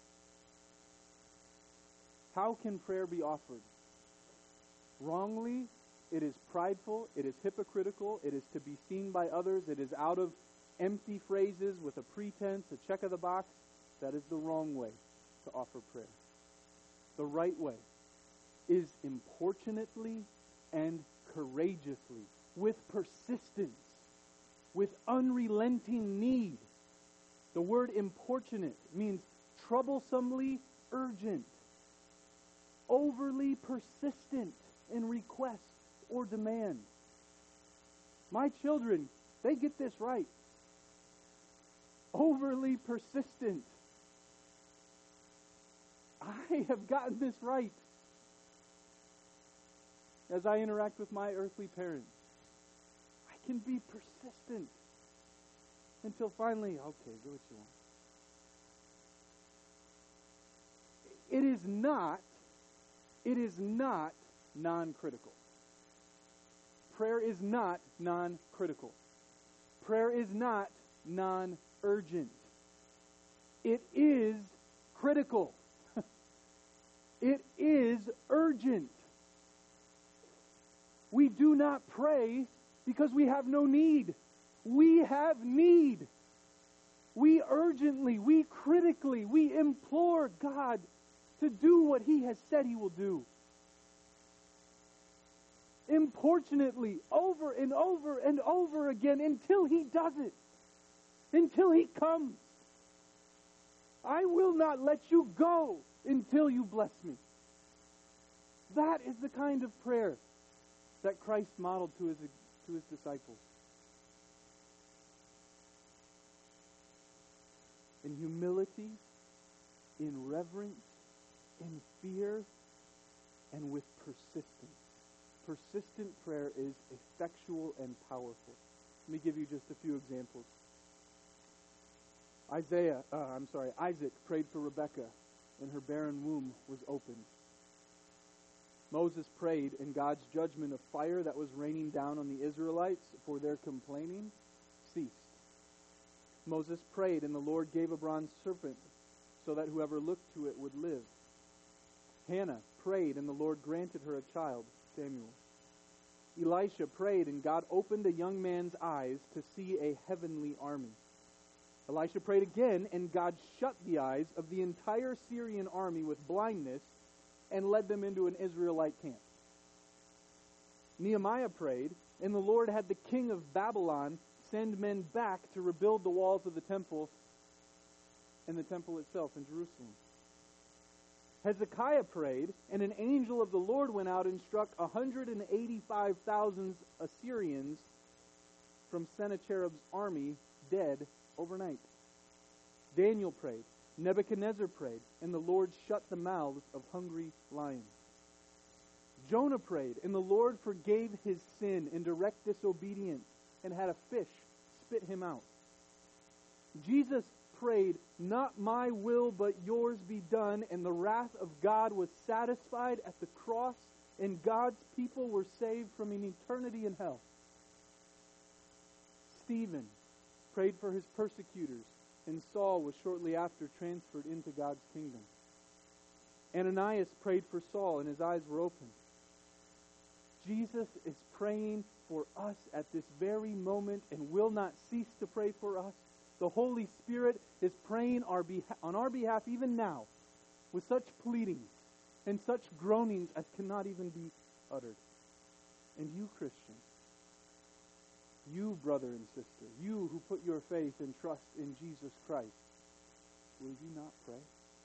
How can prayer be offered? Wrongly, it is prideful, it is hypocritical, it is to be seen by others, it is out of empty phrases with a pretense, a check of the box. That is the wrong way to offer prayer. The right way is importunately and courageously, with persistence, with unrelenting need. The word importunate means troublesomely urgent, overly persistent in request or demand. My children, they get this right. Overly persistent. I have gotten this right as I interact with my earthly parents. I can be persistent until finally, okay, do what you want. It is not, it is not non-critical. Prayer is not non-critical. Prayer is not non-urgent. It is critical. It is urgent. We do not pray because we have no need. We have need. We urgently, we critically, we implore God to do what He has said He will do. Importunately, over and over and over again until He does it. Until He comes. I will not let you go until you bless me. That is the kind of prayer that Christ modeled to His, to his disciples. In humility, in reverence, in fear, and with persistence. Persistent prayer is effectual and powerful. Let me give you just a few examples. Isaiah, uh, I'm sorry, Isaac prayed for Rebekah, and her barren womb was opened. Moses prayed, and God's judgment of fire that was raining down on the Israelites for their complaining ceased. Moses prayed, and the Lord gave a bronze serpent so that whoever looked to it would live. Hannah prayed, and the Lord granted her a child, Samuel. Elisha prayed, and God opened a young man's eyes to see a heavenly army. Elisha prayed again, and God shut the eyes of the entire Syrian army with blindness and led them into an Israelite camp. Nehemiah prayed, and the Lord had the king of Babylon send men back to rebuild the walls of the temple and the temple itself in Jerusalem. Hezekiah prayed, and an angel of the Lord went out and struck one hundred eighty-five thousand Assyrians from Sennacherib's army dead overnight. Daniel prayed, Nebuchadnezzar prayed, and the Lord shut the mouths of hungry lions. Jonah prayed, and the Lord forgave his sin in direct disobedience and had a fish spit him out. Jesus prayed, not my will but yours be done, and the wrath of God was satisfied at the cross, and God's people were saved from an eternity in hell. Stephen prayed for his persecutors, and Saul was shortly after transferred into God's kingdom. Ananias prayed for Saul, and his eyes were opened. Jesus is praying for us at this very moment and will not cease to pray for us. The Holy Spirit is praying our beha- on our behalf even now with such pleadings and such groanings as cannot even be uttered. And you, Christian, you, brother and sister, you who put your faith and trust in Jesus Christ, will you not pray?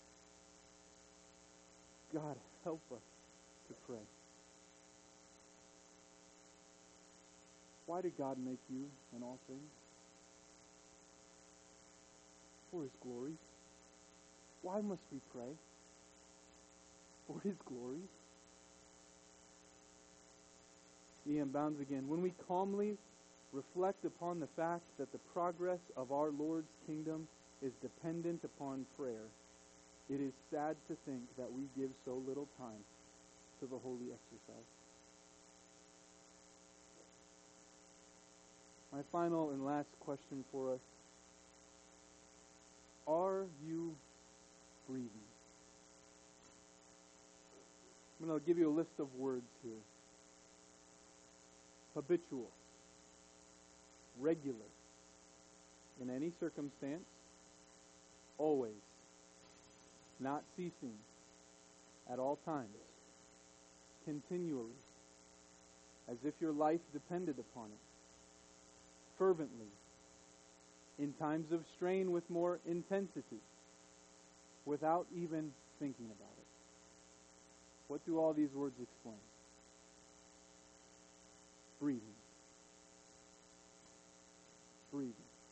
God, help us to pray. Why did God make you in all things? For His glory. Why must we pray? For His glory. E M Bounds again. When we calmly reflect upon the fact that the progress of our Lord's kingdom is dependent upon prayer, it is sad to think that we give so little time to the holy exercise. My final and last question for us. Are you breathing? I'm going to give you a list of words here. Habitual. Regular. In any circumstance. Always. Not ceasing. At all times. Continually. As if your life depended upon it. Fervently. In times of strain with more intensity. Without even thinking about it. What do all these words explain? Breathing. Breathing.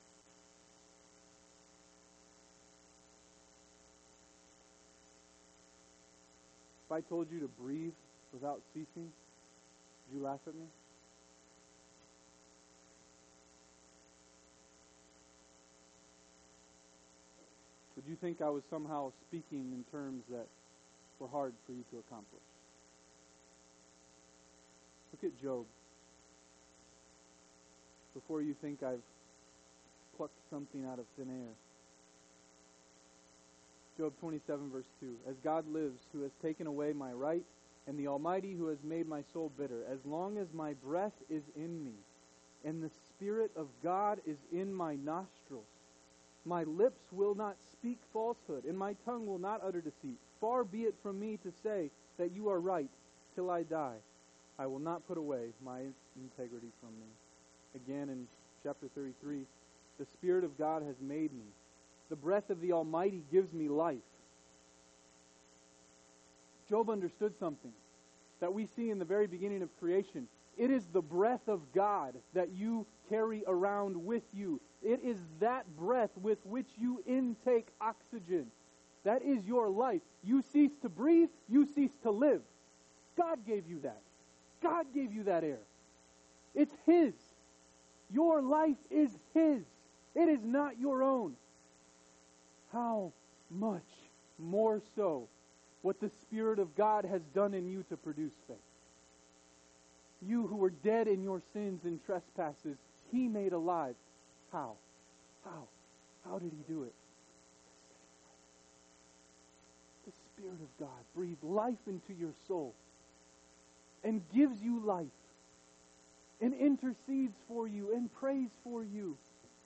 If I told you to breathe without ceasing, would you laugh at me? Would you think I was somehow speaking in terms that were hard for you to accomplish? Look at Job. Before you think I've plucked something out of thin air. Job twenty-seven verse two. As God lives, who has taken away my right, and the Almighty who has made my soul bitter, as long as my breath is in me, and the Spirit of God is in my nostrils, my lips will not speak falsehood, and my tongue will not utter deceit. Far be it from me to say that you are right till I die. I will not put away my integrity from me. Again in chapter thirty-three, the Spirit of God has made me. The breath of the Almighty gives me life. Job understood something that we see in the very beginning of creation. It is the breath of God that you carry around with you. It is that breath with which you intake oxygen. That is your life. You cease to breathe, you cease to live. God gave you that. God gave you that air. It's His. Your life is His. It is not your own. How much more so what the Spirit of God has done in you to produce faith. You who were dead in your sins and trespasses, He made alive. How? How? How did He do it? The Spirit of God breathed life into your soul and gives you life and intercedes for you and prays for you.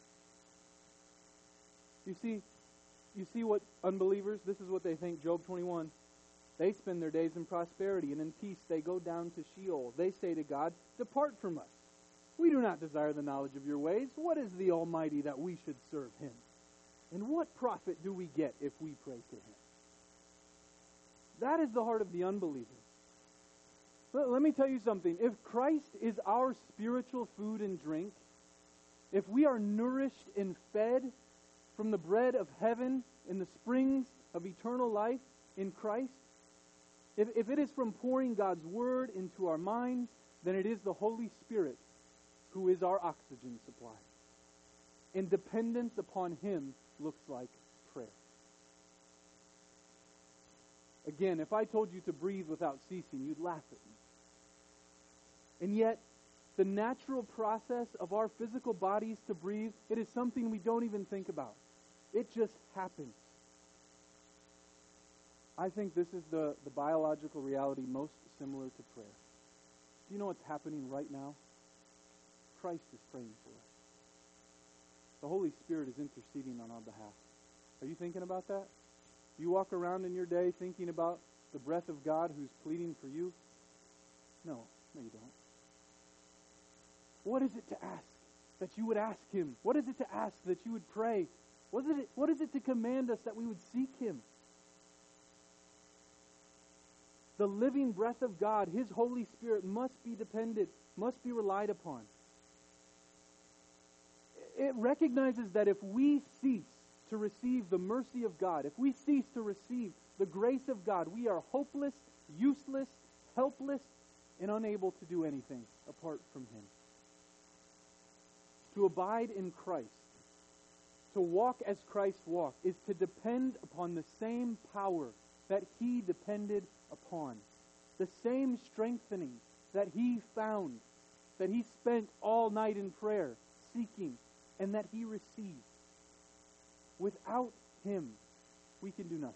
You see, you see what unbelievers, this is what they think, Job twenty-one. They spend their days in prosperity, and in peace they go down to Sheol. They say to God, depart from us. We do not desire the knowledge of your ways. What is the Almighty that we should serve Him? And what profit do we get if we pray to Him? That is the heart of the unbeliever. But let me tell you something. If Christ is our spiritual food and drink, if we are nourished and fed from the bread of heaven in the springs of eternal life in Christ, if, if it is from pouring God's Word into our minds, then it is the Holy Spirit who is our oxygen supply. And dependence upon Him looks like prayer. Again, if I told you to breathe without ceasing, you'd laugh at me. And yet, the natural process of our physical bodies to breathe, it is something we don't even think about. It just happens. I think this is the, the biological reality most similar to prayer. Do you know what's happening right now? Christ is praying for us. The Holy Spirit is interceding on our behalf. Are you thinking about that? You walk around in your day thinking about the breath of God who's pleading for you? No, no you don't. What is it to ask that you would ask Him? What is it to ask that you would pray? What is it, what is it to command us that we would seek Him? The living breath of God, His Holy Spirit, must be depended, must be relied upon. It recognizes that if we cease to receive the mercy of God, if we cease to receive the grace of God, we are hopeless, useless, helpless, and unable to do anything apart from Him. To abide in Christ, to walk as Christ walked, is to depend upon the same power that He depended upon. The same strengthening that He found, that He spent all night in prayer, seeking, and that He received. Without Him, we can do nothing.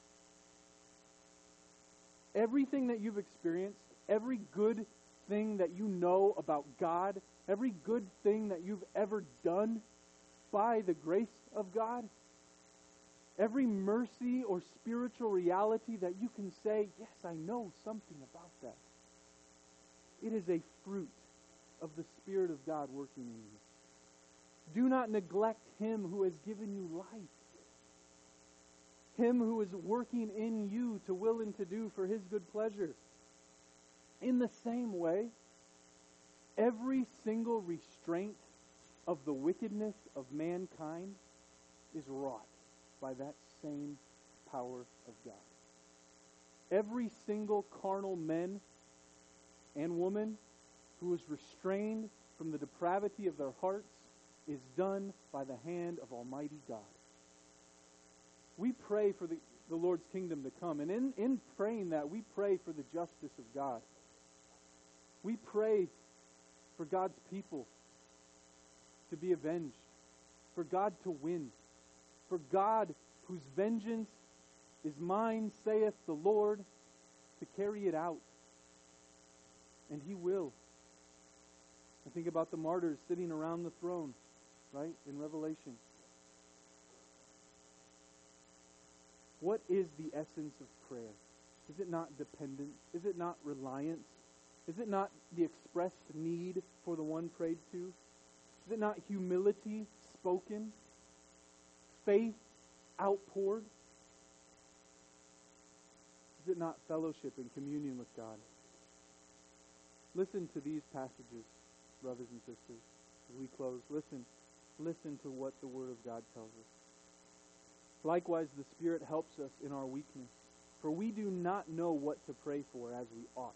Everything that you've experienced, every good thing that you know about God, every good thing that you've ever done by the grace of God, every mercy or spiritual reality that you can say, yes, I know something about that. It is a fruit of the Spirit of God working in you. Do not neglect Him who has given you life. Him who is working in you to will and to do for His good pleasure. In the same way, every single restraint of the wickedness of mankind is wrought by that same power of God. Every single carnal man and woman who is restrained from the depravity of their hearts is done by the hand of Almighty God. We pray for the, the Lord's kingdom to come, and in, in praying that, we pray for the justice of God. We pray for God's people to be avenged, for God to win, for God, whose vengeance is mine, saith the Lord, to carry it out. And He will. I think about the martyrs sitting around the throne, right, in Revelation. What is the essence of prayer? Is it not dependence? Is it not reliance? Is it not the expressed need for the one prayed to? Is it not humility spoken? Faith outpoured? Is it not fellowship and communion with God? Listen to these passages, brothers and sisters, as we close. Listen, listen to what the Word of God tells us. Likewise, the Spirit helps us in our weakness, for we do not know what to pray for as we ought.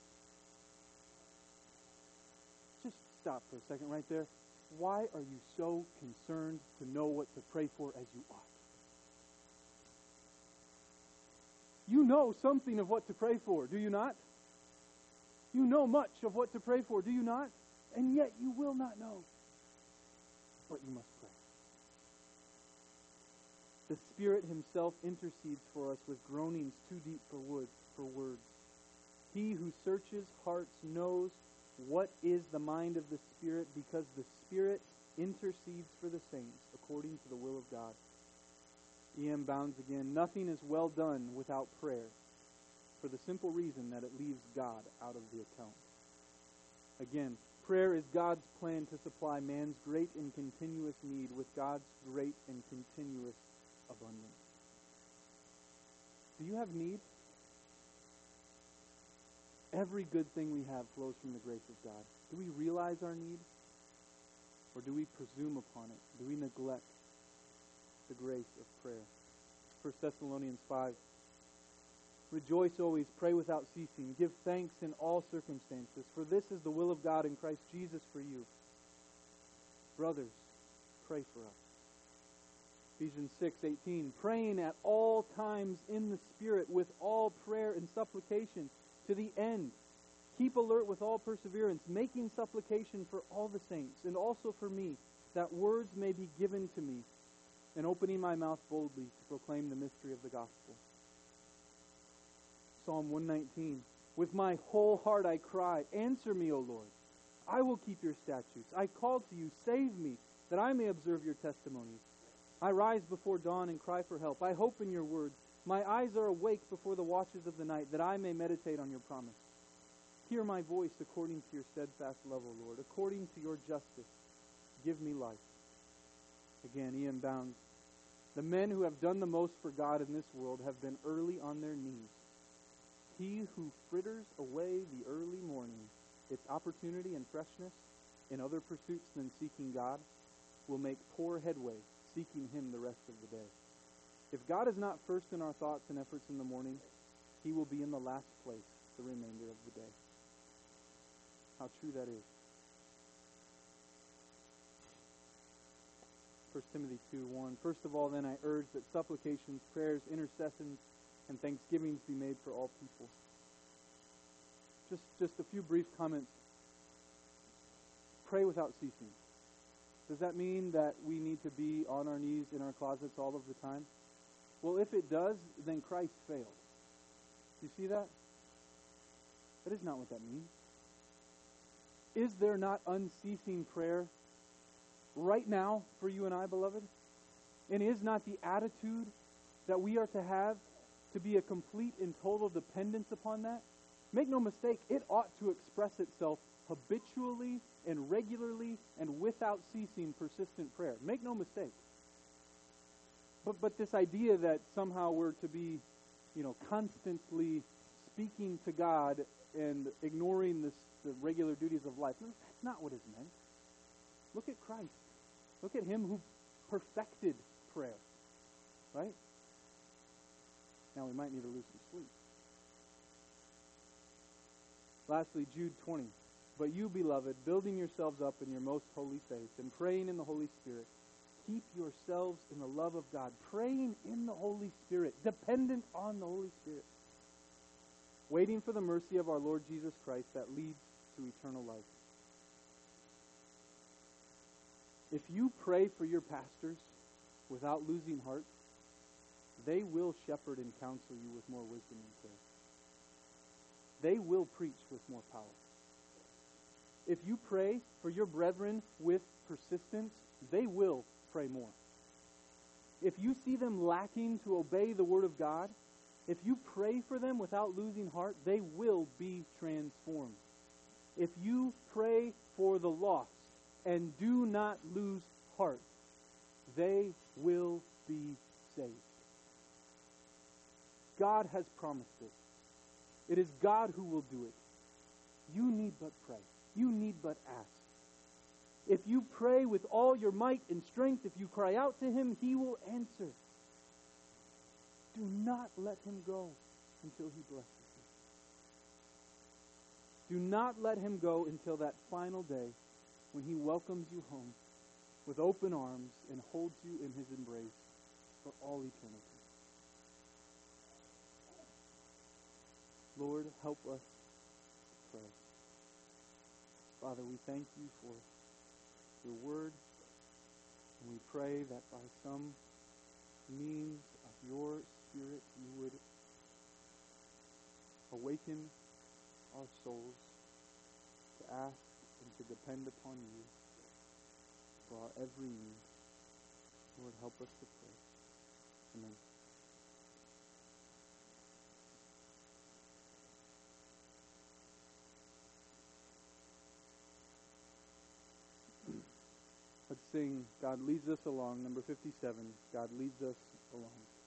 Just stop for a second right there. Why are you so concerned to know what to pray for as you ought? You know something of what to pray for, do you not? You know much of what to pray for, do you not? And yet you will not know. But you must pray. The Spirit himself intercedes for us with groanings too deep for words. For words. He who searches hearts knows what is the mind of the Spirit, because the Spirit intercedes for the saints according to the will of God. E M Bounds again, nothing is well done without prayer, for the simple reason that it leaves God out of the account. Again, prayer is God's plan to supply man's great and continuous need with God's great and continuous abundance. Do you have need? Every good thing we have flows from the grace of God. Do we realize our need? Or do we presume upon it? Do we neglect the grace of prayer? First Thessalonians five. Rejoice always, pray without ceasing, give thanks in all circumstances, for this is the will of God in Christ Jesus for you. Brothers, pray for us. Ephesians six eighteen, praying at all times in the Spirit with all prayer and supplication to the end. Keep alert with all perseverance, making supplication for all the saints, and also for me, that words may be given to me, and opening my mouth boldly to proclaim the mystery of the gospel. Psalm one nineteen, with my whole heart I cry, answer me, O Lord. I will keep your statutes. I call to you, save me, that I may observe your testimonies. I rise before dawn and cry for help. I hope in your word. My eyes are awake before the watches of the night, that I may meditate on your promise. Hear my voice according to your steadfast love, O Lord. According to your justice, give me life. Again, E M Bounds. The men who have done the most for God in this world have been early on their knees. He who fritters away the early morning, its opportunity and freshness, in other pursuits than seeking God, will make poor headway seeking him the rest of the day. If God is not first in our thoughts and efforts in the morning, he will be in the last place the remainder of the day. How true that is. First Timothy two one. First of all, then, I urge that supplications, prayers, intercessions, and thanksgivings be made for all people. Just, just a few brief comments. Pray without ceasing. Does that mean that we need to be on our knees in our closets all of the time? Well, if it does, then Christ failed. You see that? That is not what that means. Is there not unceasing prayer right now for you and I, beloved? And is not the attitude that we are to have to be a complete and total dependence upon that? Make no mistake, it ought to express itself habitually and regularly and without ceasing persistent prayer. Make no mistake. But but this idea that somehow we're to be, you know, constantly speaking to God and ignoring this, the regular duties of life, that's not what is meant. Look at Christ. Look at him who perfected prayer. Right? Now we might need to lose some sleep. Lastly, Jude twenty. But you, beloved, building yourselves up in your most holy faith and praying in the Holy Spirit, keep yourselves in the love of God, praying in the Holy Spirit, dependent on the Holy Spirit, waiting for the mercy of our Lord Jesus Christ that leads to eternal life. If you pray for your pastors without losing heart, they will shepherd and counsel you with more wisdom and care. They will preach with more power. If you pray for your brethren with persistence, they will pray more. If you see them lacking to obey the Word of God, if you pray for them without losing heart, they will be transformed. If you pray for the lost and do not lose heart, they will be saved. God has promised it. It is God who will do it. You need but pray. You need but ask. If you pray with all your might and strength, if you cry out to him, he will answer. Do not let him go until he blesses you. Do not let him go until that final day when he welcomes you home with open arms and holds you in his embrace for all eternity. Lord, help us pray. Father, we thank you for your word, and we pray that by some means of your Spirit you would awaken our souls to ask and to depend upon you for our every need. Lord, help us to pray. Amen. Let's sing God Leads Us Along, number fifty-seven. God leads us along.